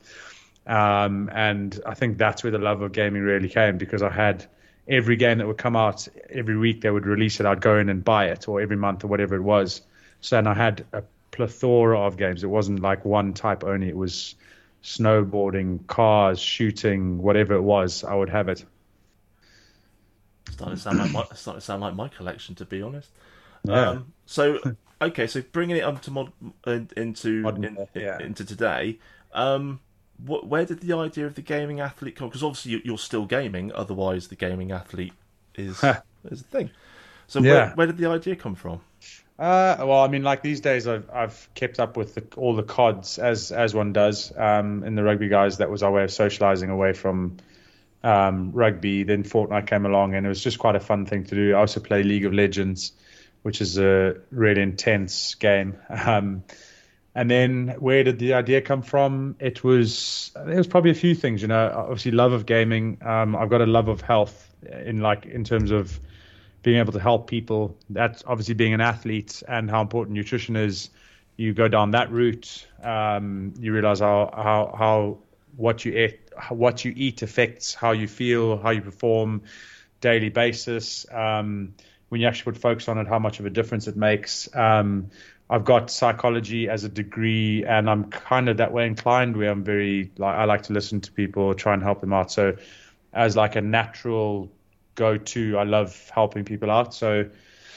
Um, and I think that's where the love of gaming really came, because I had every game that would come out every week, they would release it. I'd go in and buy it, or every month or whatever it was. So, and I had a plethora of games. It wasn't like one type only. It was snowboarding, cars, shooting, whatever it was, I would have it.
Starting to sound like my, starting to sound like my collection, to be honest.
Yeah.
Um, so, okay, so bringing it up to mod, uh, into
Modern,
in,
yeah.
into today. Um, What, where did the idea of the gaming athlete come? Because obviously you're still gaming, otherwise the gaming athlete is is a thing. So
yeah.
where, where did the idea come from?
Uh, well, I mean, like these days, I've I've kept up with the, all the C O Ds as as one does. Um, in the rugby guys, that was our way of socialising away from um, rugby. Then Fortnite came along, and it was just quite a fun thing to do. I also play League of Legends, which is a really intense game. Um, And then where did the idea come from? It was, it was probably a few things, you know, obviously love of gaming. Um, I've got a love of health in like, in terms of being able to help people. That's obviously being an athlete and how important nutrition is. You go down that route. Um, you realize how, how, how what you eat, what you eat affects how you feel, how you perform daily basis. Um, when you actually put focus on it, how much of a difference it makes. Um, I've got psychology as a degree, and I'm kind of that way inclined, where I'm very like I like to listen to people, try and help them out. So, as like a natural go-to, I love helping people out. So,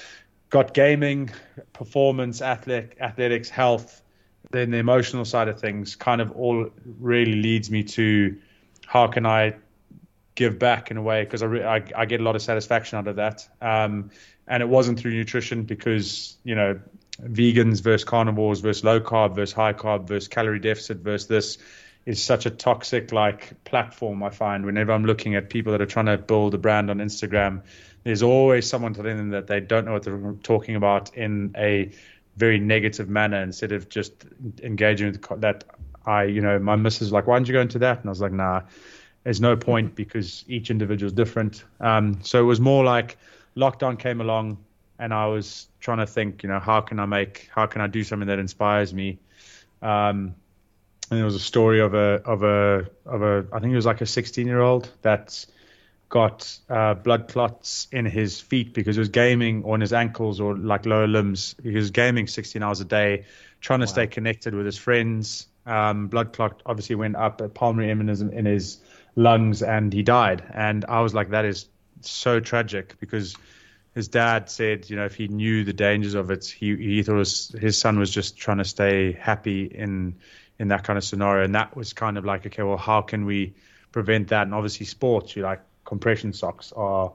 got gaming, performance, athletic, athletics, health, then the emotional side of things. Kind of all really leads me to how can I give back in a way, because I, re- I I get a lot of satisfaction out of that. Um, and it wasn't through nutrition, because you know. Vegans versus carnivores versus low carb versus high carb versus calorie deficit versus this is such a toxic like platform. I find whenever I'm looking at people that are trying to build a brand on Instagram, there's always someone telling them that they don't know what they're talking about in a very negative manner, instead of just engaging with that. I, you know, my missus was like, why don't you go into that? And I was like, nah, there's no point, because each individual is different. Um, so it was more like lockdown came along, and I was trying to think, you know, how can I make, how can I do something that inspires me? Um, and there was a story of a, of a, of a, I think it was like a sixteen year old that's got uh, blood clots in his feet because he was gaming, or in his ankles, or like lower limbs. He was gaming sixteen hours a day, trying to wow. stay connected with his friends. Um, blood clot obviously went up, a pulmonary embolism in his lungs, and he died. And I was like, that is so tragic, because his dad said, you know, if he knew the dangers of it, he he thought his, his son was just trying to stay happy in in that kind of scenario. And that was kind of like, okay, well, how can we prevent that? And obviously sports, you like compression socks are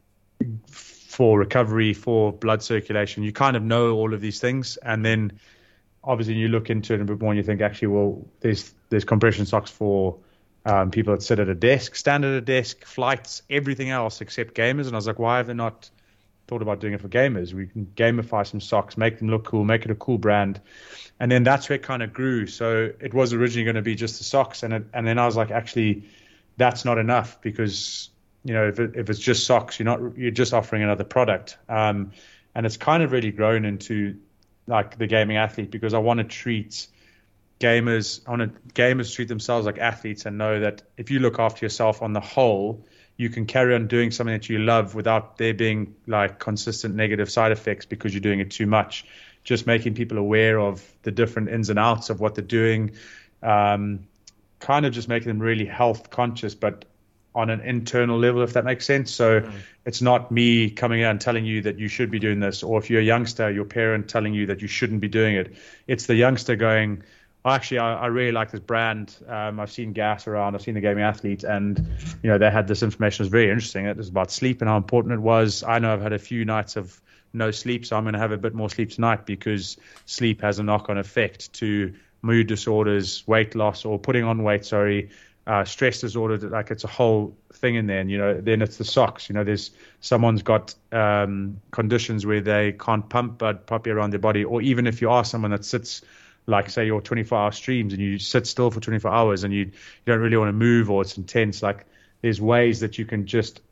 for recovery, for blood circulation. You kind of know all of these things. And then obviously you look into it a bit more and you think, actually, well, there's there's compression socks for um, people that sit at a desk, stand at a desk, flights, everything else except gamers. And I was like, why have they not thought about doing it for gamers? We can gamify some socks, make them look cool, make it a cool brand. And then that's where it kind of grew. So it was originally going to be just the socks. And it, and then I was like, actually, that's not enough, because, you know, if, it, if it's just socks, you're not, you're just offering another product. Um, and it's kind of really grown into like the gaming athlete, because I want to treat gamers, I want to, gamers treat themselves like athletes and know that if you look after yourself on the whole, you can carry on doing something that you love without there being like consistent negative side effects because you're doing it too much. Just making people aware of the different ins and outs of what they're doing, um, kind of just making them really health conscious, but on an internal level, if that makes sense. So mm. it's not me coming out and telling you that you should be doing this, or if you're a youngster, your parent telling you that you shouldn't be doing it. It's the youngster going, oh, actually, I, I really like this brand. Um, I've seen Gas around, I've seen the Gaming Athlete, and you know they had this information. It was very interesting. It was about sleep and how important it was. I know I've had a few nights of no sleep, so I'm going to have a bit more sleep tonight, because sleep has a knock-on effect to mood disorders, weight loss, or putting on weight, sorry, uh, stress disorder. Like, it's a whole thing in there. And, you know, then it's the socks. You know, there's someone's got um, conditions where they can't pump blood properly around their body, or even if you are someone that sits, like, say, your twenty-four hour streams and you sit still for twenty-four hours and you, you don't really want to move, or it's intense, like, there's ways that you can just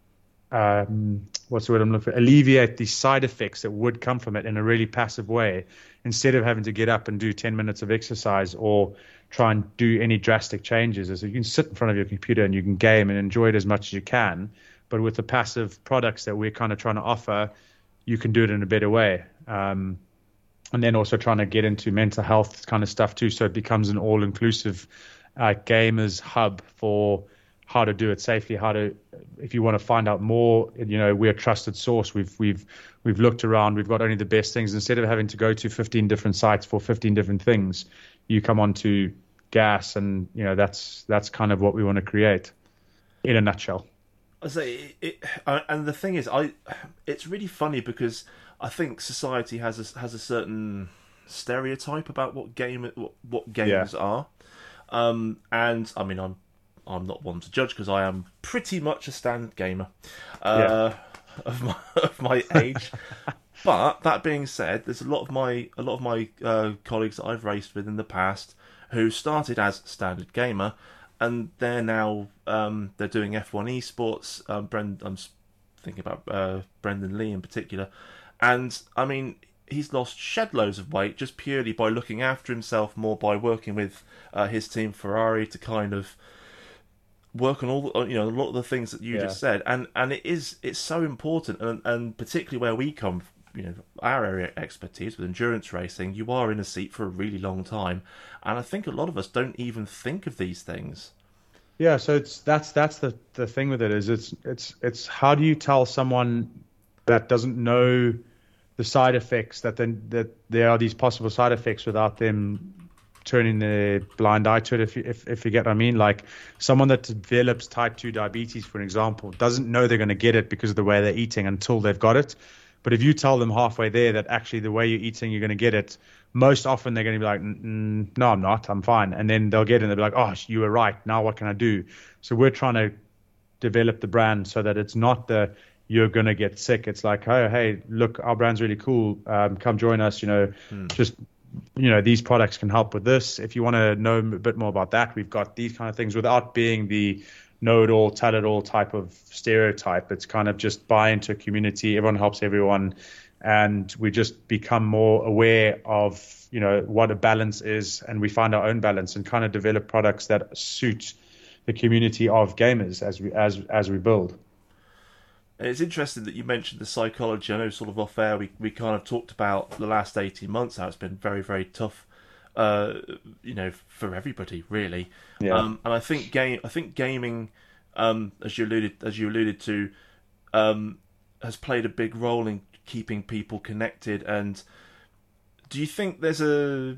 Um, what's the word I'm looking for? alleviate the side effects that would come from it in a really passive way, instead of having to get up and do ten minutes of exercise or try and do any drastic changes. So you can sit in front of your computer and you can game and enjoy it as much as you can, but with the passive products that we're kind of trying to offer, you can do it in a better way. Um, and then also trying to get into mental health kind of stuff too, so it becomes an all-inclusive uh, gamers hub for how to do it safely, how to, if you want to find out more, you know, we're a trusted source. We've we've we've looked around. We've got only the best things. Instead of having to go to fifteen different sites for fifteen different things, you come on to Gas, and you know that's that's kind of what we want to create, in a nutshell.
I say, it, it, and the thing is, I it's really funny because I think society has a, has a certain stereotype about what game what, what games yeah. are, um, and I mean I'm. I'm not one to judge because I am pretty much a standard gamer uh, yeah. of my of my age. But that being said, there's a lot of my a lot of my uh, colleagues that I've raced with in the past who started as standard gamer, and they're now um, they're doing F one esports. Um, Brend, I'm thinking about uh, Brendan Lee in particular, and I mean he's lost shed loads of weight just purely by looking after himself more, by working with uh, his team Ferrari to kind of work on all the, you know, a lot of the things that you yeah. just said, and and it is it's so important, and and particularly where we come, you know, our area expertise with endurance racing, you are in a seat for a really long time, and I think a lot of us don't even think of these things.
Yeah, so it's that's that's the the thing with it is it's it's it's how do you tell someone that doesn't know the side effects that then that there are these possible side effects without them turning the blind eye to it, if you, if, if you get what I mean. Like someone that develops type two diabetes, for example, doesn't know they're going to get it because of the way they're eating until they've got it. But if you tell them halfway there that actually the way you're eating, you're going to get it, most often they're going to be like, no, I'm not, I'm fine. And then they'll get it and they'll be like, oh, you were right. Now what can I do? So we're trying to develop the brand so that it's not the you're going to get sick. It's like, oh, hey, look, our brand's really cool. Um, come join us, you know, hmm. just you know, these products can help with this. If you want to know a bit more about that, we've got these kind of things without being the know-it-all, tell-it-all type of stereotype. It's kind of just buy into a community. Everyone helps everyone. And we just become more aware of, you know, what a balance is. And we find our own balance and kind of develop products that suit the community of gamers as we, as, as we build.
And it's interesting that you mentioned the psychology. I know sort of off air we, we kind of talked about the last eighteen months, how it's been very, very tough, uh, you know, for everybody really. Yeah. Um, and I think game I think gaming, um, as you alluded as you alluded to, um, has played a big role in keeping people connected. And do you think there's a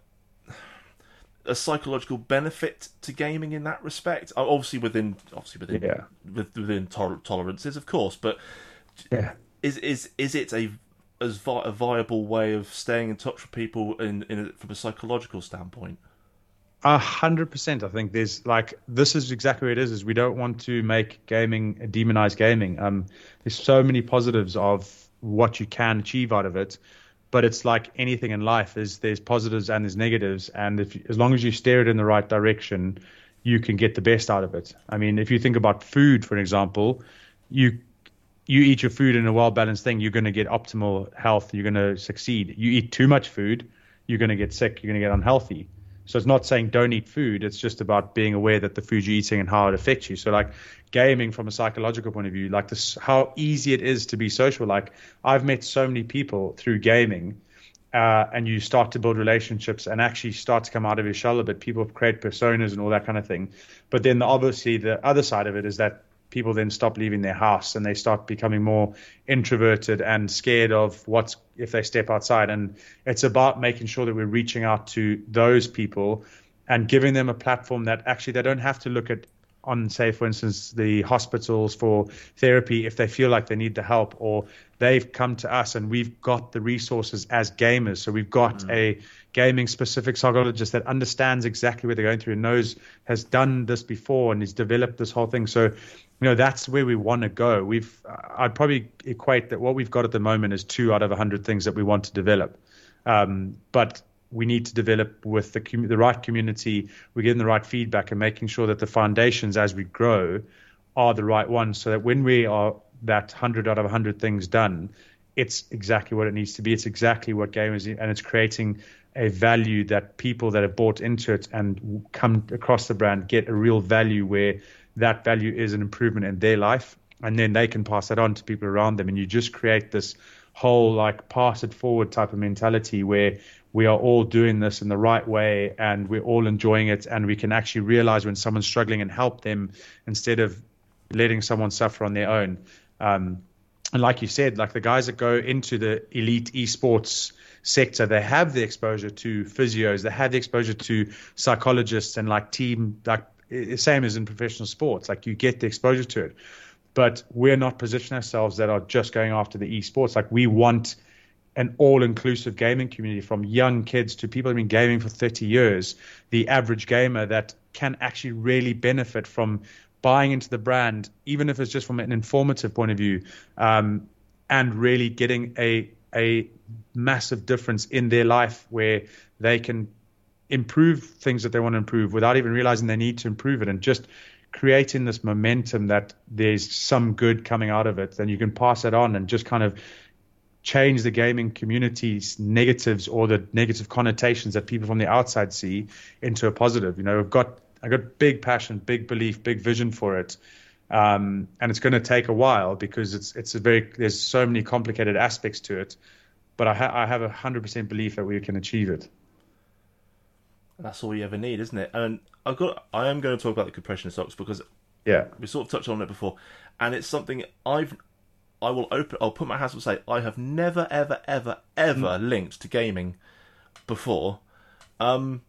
a psychological benefit to gaming in that respect? Obviously within, obviously within, yeah. within tol- tolerances, of course. But yeah. is is is it a as vi- a viable way of staying in touch with people in, in a, from a psychological standpoint?
A hundred percent. I think there's like, this is exactly what it is, is we don't want to make gaming, demonize gaming. Um, there's so many positives of what you can achieve out of it, but it's like anything in life, is there's positives and there's negatives. And if, as long as you steer it in the right direction, you can get the best out of it. I mean, if you think about food, for example, you, you eat your food in a well-balanced thing, you're going to get optimal health. You're going to succeed. You eat too much food, you're going to get sick. You're going to get unhealthy. So it's not saying don't eat food. It's just about being aware that the food you're eating and how it affects you. So like gaming from a psychological point of view, like this, how easy it is to be social. Like I've met so many people through gaming, uh, and you start to build relationships and actually start to come out of your shell a bit. People create personas and all that kind of thing. But then the, obviously the other side of it is that people then stop leaving their house and they start becoming more introverted and scared of what's if they step outside. And it's about making sure that we're reaching out to those people and giving them a platform that actually they don't have to look at on, say, for instance, the hospitals for therapy if they feel like they need the help, or they've come to us and we've got the resources as gamers. So we've got mm. a gaming specific psychologist that understands exactly what they're going through and knows, has done this before and has developed this whole thing. So, you know, that's where we want to go. We've, I'd probably equate that what we've got at the moment is two out of a hundred things that we want to develop. Um, but we need to develop with the the right community. We're getting the right feedback and making sure that the foundations as we grow are the right ones, so that when we are that hundred out of a hundred things done, it's exactly what it needs to be. It's exactly what gamers, and it's creating a value that people that have bought into it and come across the brand get a real value, where that value is an improvement in their life, and then they can pass that on to people around them. And you just create this whole like pass it forward type of mentality where we are all doing this in the right way and we're all enjoying it, and we can actually realize when someone's struggling and help them instead of letting someone suffer on their own. Um, and like you said, like the guys that go into the elite esports sector, they have the exposure to physios, they have the exposure to psychologists and like team, like same as in professional sports, like you get the exposure to it. But we're not positioning ourselves that are just going after the esports. Like we want an all-inclusive gaming community, from young kids to people who've been gaming for thirty years, the average gamer that can actually really benefit from buying into the brand, even if it's just from an informative point of view, um, and really getting a a massive difference in their life where they can improve things that they want to improve without even realizing they need to improve it, and just creating this momentum that there's some good coming out of it. Then you can pass it on and just kind of change the gaming community's negatives or the negative connotations that people from the outside see into a positive. You know, I've got I got big passion, big belief, big vision for it, um, and it's going to take a while because it's it's a very there's so many complicated aspects to it. But I, ha- I have a hundred percent belief that we can achieve it.
That's all you ever need, isn't it? And I've got I am going to talk about the compression socks because
yeah,
we sort of touched on it before, and it's something I've. I will open. I'll put my hands up and say I have never, ever, ever, ever mm. linked to gaming before. Um,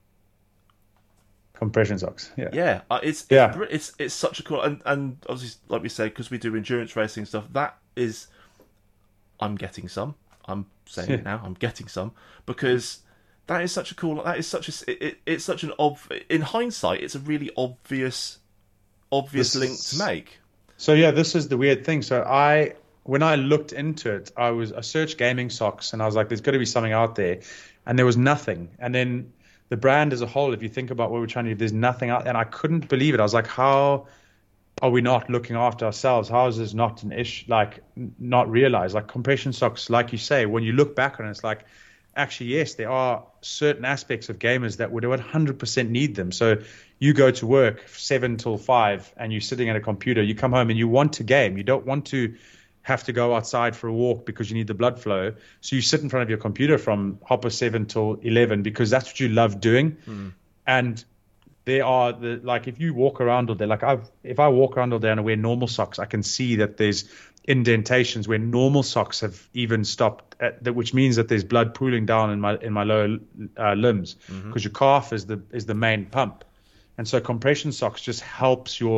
Compression socks, yeah,
yeah. Uh, it's it's,
yeah.
it's it's such a cool and and obviously, like we said, because we do endurance racing stuff. That is, I'm getting some. I'm saying it now. I'm getting some because that is such a cool. That is such a. It, it, it's such an ob. In hindsight, it's a really obvious, obvious this link to make.
So yeah, this is the weird thing. So I, when I looked into it, I was I searched gaming socks, and I was like, "There's got to be something out there," and there was nothing. And then the brand as a whole, if you think about what we're trying to do, there's nothing out, and I couldn't believe it. I was like, "How are we not looking after ourselves? How is this not an issue? Like, not realized? Like compression socks, like you say, when you look back on it, it's like, actually, yes, there are certain aspects of gamers that would one hundred percent need them. So you go to work seven till five and you're sitting at a computer, you come home and you want to game. You don't want to have to go outside for a walk because you need the blood flow. So you sit in front of your computer from hopper seven till eleven because that's what you love doing. Mm. And there are the, like, if you walk around all day, like I've, if I walk around all day and I wear normal socks, I can see that there's indentations where normal socks have even stopped at that, which means that there's blood pooling down in my, in my lower uh, limbs because mm-hmm. your calf is the, is the main pump. And so compression socks just helps your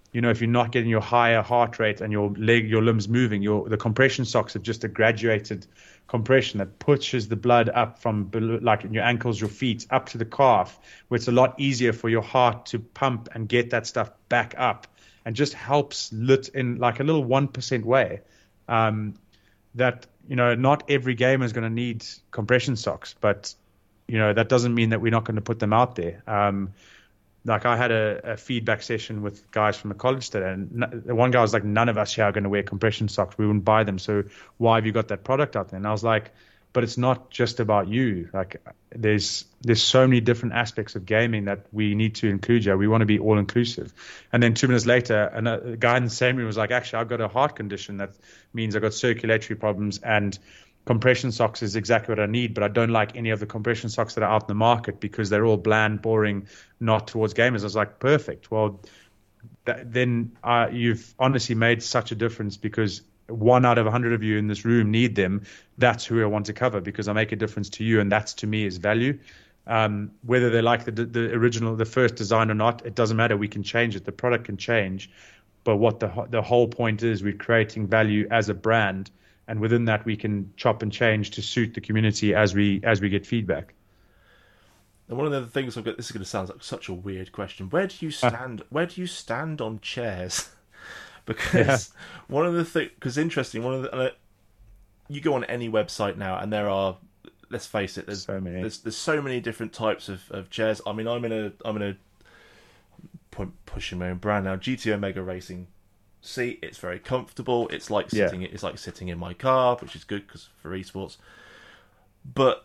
you know, if you're not getting your higher heart rate and your leg, your limbs moving, your the compression socks are just a graduated compression that pushes the blood up from below, like in your ankles, your feet, up to the calf, where it's a lot easier for your heart to pump and get that stuff back up, and just helps lit in like a little one percent way. Um, that, you know, not every gamer is going to need compression socks, but, you know, that doesn't mean that we're not going to put them out there. Um, like I had a, a feedback session with guys from the college today, and n- one guy was like, none of us here are going to wear compression socks. We wouldn't buy them. So why have you got that product out there? And I was like, but it's not just about you. Like there's, there's so many different aspects of gaming that we need to include here. We want to be all inclusive. And then two minutes later, a guy in the same room was like, actually, I've got a heart condition. That means I've got circulatory problems, and compression socks is exactly what I need, but I don't like any of the compression socks that are out in the market because they're all bland, boring, not towards gamers. I was like, perfect. Well, that, then uh, you've honestly made such a difference, because one out of a hundred of you in this room need them. That's who I want to cover, because I make a difference to you, and that's to me is value. Um, whether they like the, the original, the first design or not, it doesn't matter. We can change it. The product can change. But what the the whole point is, we're creating value as a brand. And within that, we can chop and change to suit the community as we as we get feedback.
And one of the things I've got, this is going to sound like such a weird question. Where do you stand? Uh, where do you stand on chairs? Because yeah. one of the things, because interesting, one of the, uh, you go on any website now, and there are, let's face it, there's
so many.
There's, there's so many different types of, of chairs. I mean, I'm in a I'm in a point pushing my own brand now. G T Omega Racing seat. It's very comfortable. It's like sitting. Yeah. It's like sitting in my car, which is good because for esports. But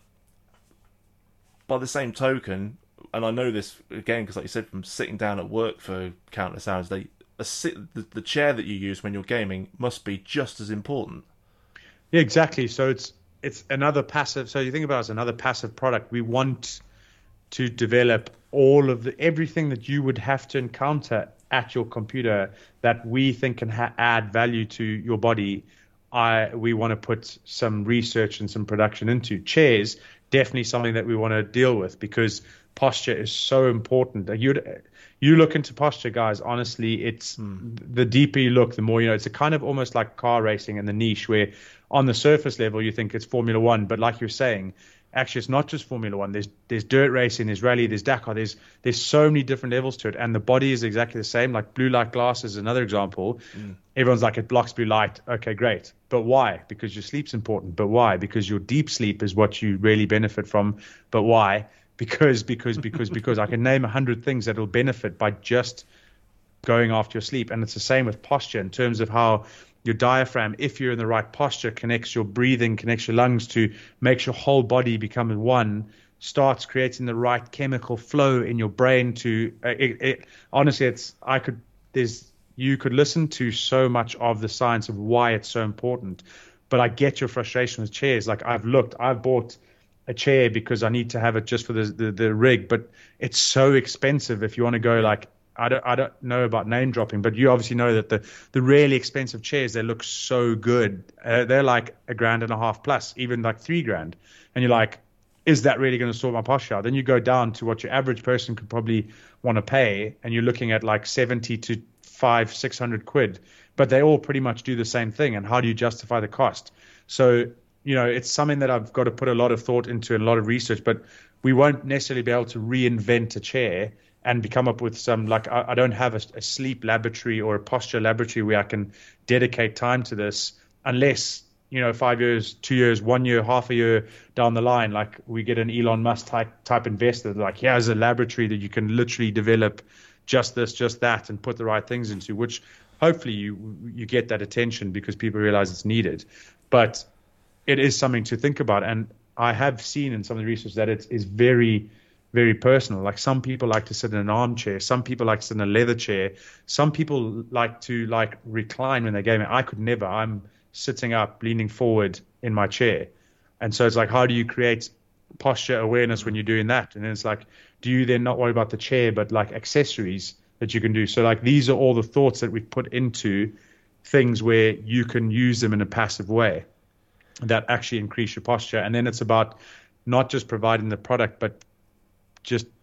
by the same token, and I know this again because, like you said, from sitting down at work for countless hours, they a sit, the, the chair that you use when you're gaming must be just as important.
Yeah, exactly. So it's it's another passive. So you think about it as another passive product. We want to develop all of the everything that you would have to encounter at your computer that we think can ha- add value to your body. I we want to put some research and some production into. Chairs, definitely something that we want to deal with, because posture is so important. You you look into posture, guys. Honestly, it's mm. the deeper you look, the more you know. It's a kind of almost like car racing in the niche, where on the surface level you think it's Formula One, but like you're saying, actually it's not just Formula One. There's there's dirt racing, there's rally, there's Dakar. There's there's so many different levels to it, and the body is exactly the same. Like blue light glasses is another example. Mm. Everyone's like, it blocks blue light. Okay, great. But why? Because your sleep's important. But why? Because your deep sleep is what you really benefit from. But why? Because, because, because, because I can name a hundred things that will benefit by just going after your sleep. And it's the same with posture in terms of how your diaphragm, if you're in the right posture, connects your breathing, connects your lungs to makes your whole body become one, starts creating the right chemical flow in your brain to uh, it, it, honestly, it's, I could, there's, you could listen to so much of the science of why it's so important, but I get your frustration with chairs. Like I've looked, I've bought a chair because I need to have it just for the, the, the rig, but it's so expensive. If you want to go like, I don't, I don't know about name dropping, but you obviously know that the, the really expensive chairs, they look so good. Uh, they're like a grand and a half plus, even like three grand. And you're like, is that really going to sort my posture out? Then you go down to what your average person could probably want to pay, and you're looking at like seventy to five, six hundred quid, but they all pretty much do the same thing. And how do you justify the cost? So, you know, it's something that I've got to put a lot of thought into and a lot of research, but we won't necessarily be able to reinvent a chair and come up with some, like, I, I don't have a, a sleep laboratory or a posture laboratory where I can dedicate time to this unless, you know, five years, two years, one year, half a year down the line, like we get an Elon Musk type, type investor, like, here's a laboratory that you can literally develop just this, just that, and put the right things into, which hopefully you you get that attention because people realize it's needed. But it is something to think about. And I have seen in some of the research that it is very, very personal. Like some people like to sit in an armchair. Some people like to sit in a leather chair. Some people like to like recline when they're gaming. I could never. I'm sitting up, leaning forward in my chair. And so it's like, how do you create posture awareness when you're doing that? And then it's like, do you then not worry about the chair, but like accessories that you can do? So like these are all the thoughts that we've put into things where you can use them in a passive way that actually increase your posture. And then it's about not just providing the product, but just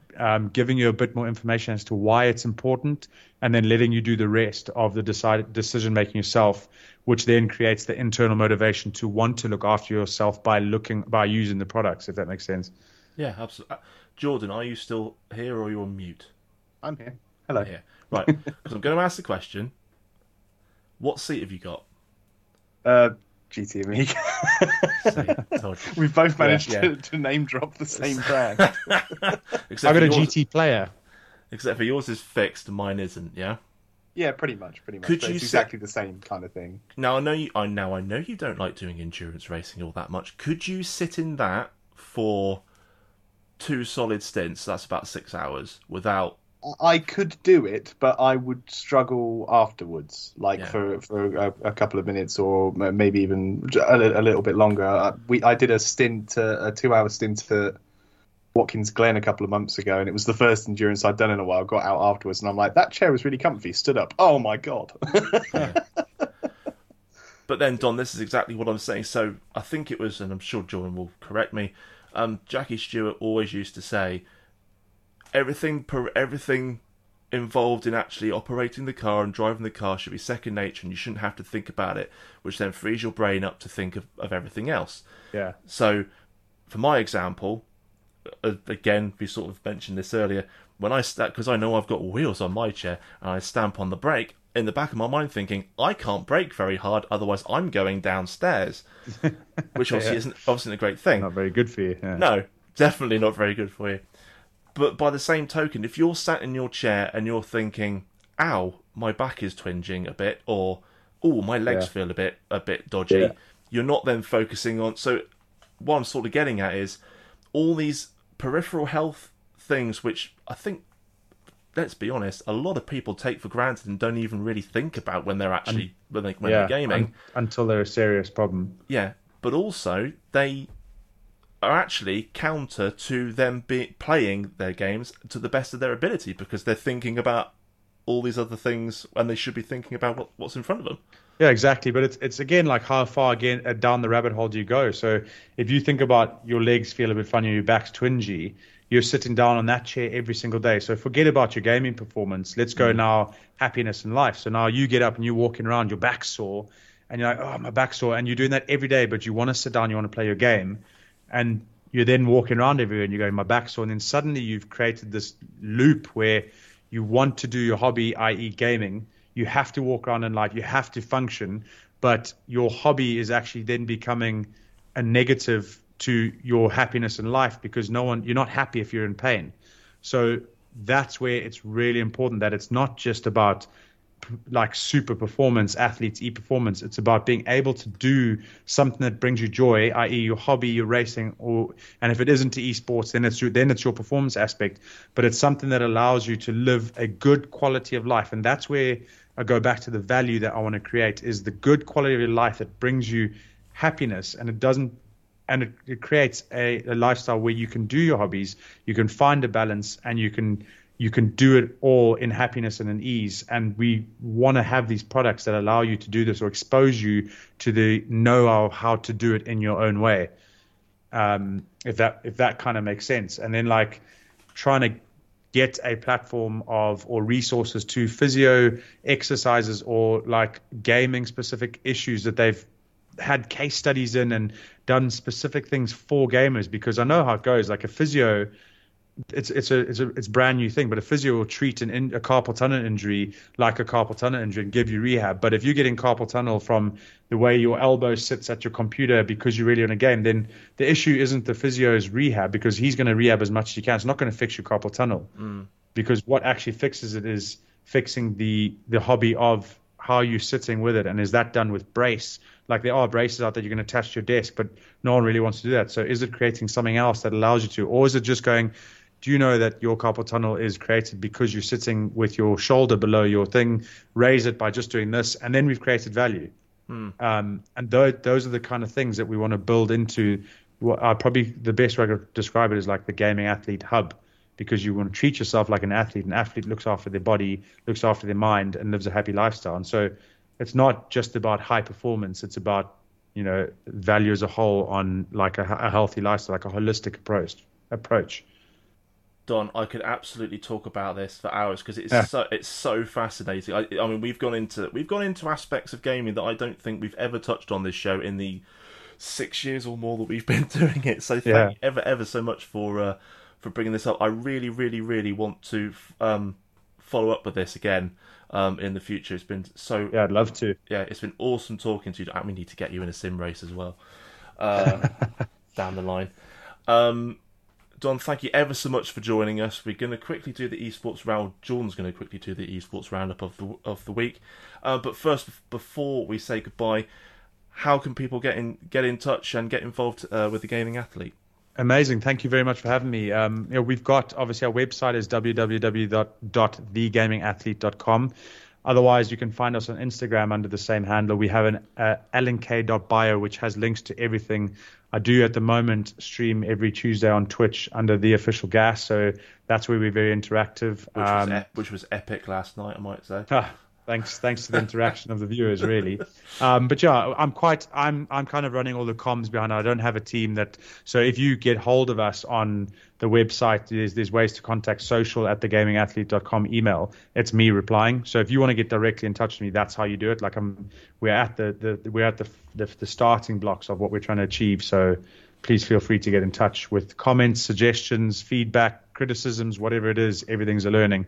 um, giving you a bit more information as to why it's important, and then letting you do the rest of the decide, decision making yourself, which then creates the internal motivation to want to look after yourself by looking by using the products, if that makes sense.
Yeah, absolutely. Jordan, are you still here or are you on mute?
I'm here. Hello.
Yeah, right. Because I'm going to ask the question. What seat have you got?
Uh, G T Amiga.
See, told you.
We've both managed
Yeah.
to, to name drop the same brand.
Except
I've got
for
a
yours-
G T player.
Except for yours is fixed, mine isn't. Yeah.
Yeah, pretty much, pretty much.
Could
But
you
it's
say-
exactly the same kind of thing.
Now I know you. I now I know you don't like doing endurance racing all that much. Could you sit in that for two solid stints? That's about six hours without.
I could do it, but I would struggle afterwards, like
Yeah.
for for a, a couple of minutes or maybe even a, li- a little bit longer. I, we I did a stint, uh, a two-hour stint at Watkins Glen a couple of months ago, and it was the first endurance I'd done in a while. Got out afterwards, and I'm like, that chair was really comfy. Stood up, oh my god.
But then, Don, this is exactly what I'm saying. So I think it was, and I'm sure Jordan will correct me. Um, Jackie Stewart always used to say, everything, per, everything involved in actually operating the car and driving the car should be second nature, and you shouldn't have to think about it, which then frees your brain up to think of, of everything else.
Yeah.
So, for my example, uh, again, we sort of mentioned this earlier. When I sta because I know I've got wheels on my chair, and I stamp on the brake, in the back of my mind thinking, I can't brake very hard, otherwise I'm going downstairs. Which obviously
Yeah.
isn't obviously a great thing.
Not very good for you. Yeah.
No, definitely not very good for you. But by the same token, if you're sat in your chair and you're thinking, ow, my back is twinging a bit, or oh, my legs
Yeah.
feel a bit a bit dodgy,
Yeah.
you're not then focusing on. So what I'm sort of getting at is all these peripheral health things, which I think, let's be honest, a lot of people take for granted and don't even really think about when they're actually when, they, when
yeah,
they're gaming.
un- until they're a serious problem.
Yeah, but also they are actually counter to them be playing their games to the best of their ability, because they're thinking about all these other things and they should be thinking about what, what's in front of them.
Yeah, exactly. But it's it's again like how far again uh, down the rabbit hole do you go? So if you think about your legs feel a bit funny, your back's twingy, you're sitting down on that chair every single day. So forget about your gaming performance. Let's go now happiness in life. So now you get up and you're walking around, your back's sore, and you're like, oh, my back's sore. And you're doing that every day, but you want to sit down, you want to play your game. And you're then walking around everywhere and you're going, my back's sore. And then suddenly you've created this loop where you want to do your hobby, that is gaming. You have to walk around in life. You have to function. But your hobby is actually then becoming a negative to your happiness in life, because no one, you're not happy if you're in pain. So that's where it's really important that it's not just about like super performance, athletes, e-performance. It's about being able to do something that brings you joy, that is your hobby, your racing, or and if it isn't to esports, then it's your, then it's your performance aspect. But it's something that allows you to live a good quality of life, and that's where I go back to the value that I want to create, is the good quality of your life that brings you happiness, and it doesn't, and it, it creates a, a lifestyle where you can do your hobbies, you can find a balance, and you can you can do it all in happiness and in ease. And we want to have these products that allow you to do this, or expose you to the know of how to do it in your own way. Um, if that if that kind of makes sense. And then like trying to get a platform of or resources to physio exercises or like gaming specific issues that they've had case studies in and done specific things for gamers, because I know how it goes. Like a physio, it's it's a it's a it's a brand new thing, but a physio will treat an in, a carpal tunnel injury like a carpal tunnel injury and give you rehab. But if you're getting carpal tunnel from the way your elbow sits at your computer because you're really in a game, then the issue isn't the physio's rehab, because he's going to rehab as much as he can. It's not going to fix your carpal tunnel, mm. because what actually fixes it is fixing the the hobby of how you're sitting with it. And is that done with brace? Like there are braces out there you're going to attach to your desk, but no one really wants to do that. So is it creating something else that allows you to, or is it just going, do you know that your carpal tunnel is created because you're sitting with your shoulder below your thing, raise it by just doing this, and then we've created value. Hmm. Um, and th- those are the kind of things that we want to build into what uh, probably the best way to describe it is like the gaming athlete hub, because you want to treat yourself like an athlete. An athlete looks after their body, looks after their mind, and lives a happy lifestyle. And so it's not just about high performance. It's about, you know, value as a whole on like a, a healthy lifestyle, like a holistic approach. approach.
Don, I could absolutely talk about this for hours because it's
Yeah.
so it's so fascinating. I, I mean, we've gone into we've gone into aspects of gaming that I don't think we've ever touched on this show in the six years or more that we've been doing it. So thank
Yeah.
you ever ever so much for uh, for bringing this up. I really, really, really want to um, follow up with this again um, in the future. It's been so
Yeah, I'd love to.
yeah, it's been awesome talking to you. And we need to get you in a sim race as well uh, down the line. Um, Don, thank you ever so much for joining us. We're going to quickly do the esports round. Jordan's going to quickly do the esports roundup of the of the week. Uh, but first, before we say goodbye, how can people get in get in touch and get involved uh, with the Gaming Athlete?
Amazing. Thank you very much for having me. Um, you know, we've got, obviously, our website is w w w dot the gaming athlete dot com. Otherwise, you can find us on Instagram under the same handle. We have an uh, lnk dot bio, which has links to everything. I do at the moment stream every Tuesday on Twitch under the official Gas, so that's where we're very interactive.
Which,
Um,
was, ep- which was epic last night, I might say.
Ah, thanks, thanks to the interaction of the viewers, really. Um, but yeah, I'm quite, I'm, I'm kind of running all the comms behind it. I don't have a team that. So if you get hold of us on the website, there's, there's ways to contact social at the gaming athlete dot com email. It's me replying. So if you want to get directly in touch with me, that's how you do it. Like I'm, we're at the, the we're at the, the the starting blocks of what we're trying to achieve. So please feel free to get in touch with comments, suggestions, feedback, criticisms, whatever it is. Everything's a learning.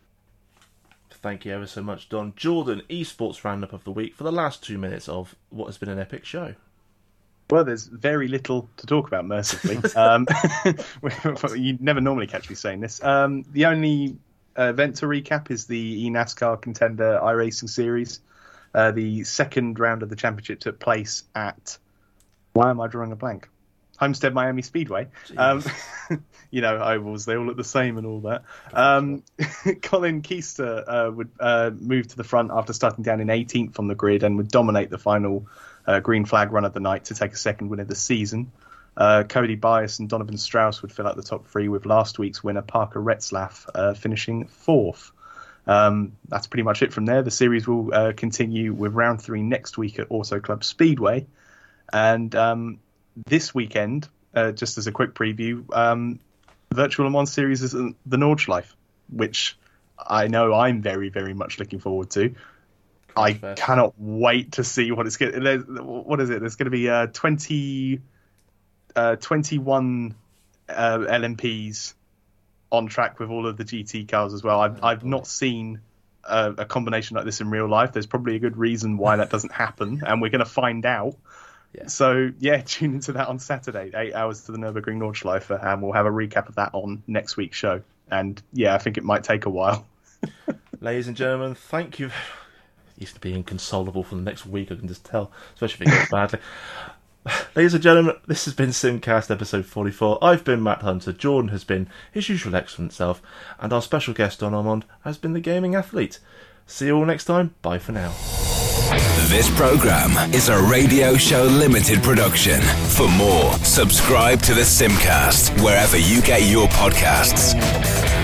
Thank you ever so much, Don. Jordan, esports roundup of the week for the last two minutes of what has been an epic show.
Well, there's very little to talk about, mercifully. um, you never normally catch me saying this. Um, the only uh, event to recap is the eNASCAR Contender iRacing Series. Uh, the second round of the championship took place at... Why am I drawing a blank? Homestead Miami Speedway. Um, you know, ovals, they all look the same and all that. Um, Colin Keister uh, would uh, move to the front after starting down in eighteenth on the grid and would dominate the final uh, green flag run of the night to take a second win of the season. Uh, Cody Bias and Donovan Strauss would fill out the top three, with last week's winner Parker Retzlaff uh, finishing fourth. Um, that's pretty much it from there. The series will uh, continue with round three next week at Auto Club Speedway. And um, this weekend, uh, just as a quick preview, um, Virtual Le Mans Series is the Nordschleife, which I know I'm very, very much looking forward to. I
fair.
cannot wait to see what it's going to... What is it? There's going to be uh, twenty, uh, twenty-one uh, L M Ps on track with all of the G T cars as well. I've, I've not seen a, a combination like this in real life. There's probably a good reason why that doesn't happen, and we're going to find out.
Yeah.
So, yeah, tune into that on Saturday, eight hours to the Nürburgring Nordschleife, and we'll have a recap of that on next week's show. And, yeah, I think it might take a while.
Ladies and gentlemen, thank you. Used to be inconsolable for the next week, I can just tell, especially if it goes badly. Ladies and gentlemen, this has been Simcast episode forty-four. I've been Matt Hunter, Jordan has been his usual excellent self, and our special guest Don Armand has been the Gaming Athlete. See you all next time. Bye for now.
This program is a Radio Show Limited production. For more, subscribe to the Simcast wherever you get your podcasts.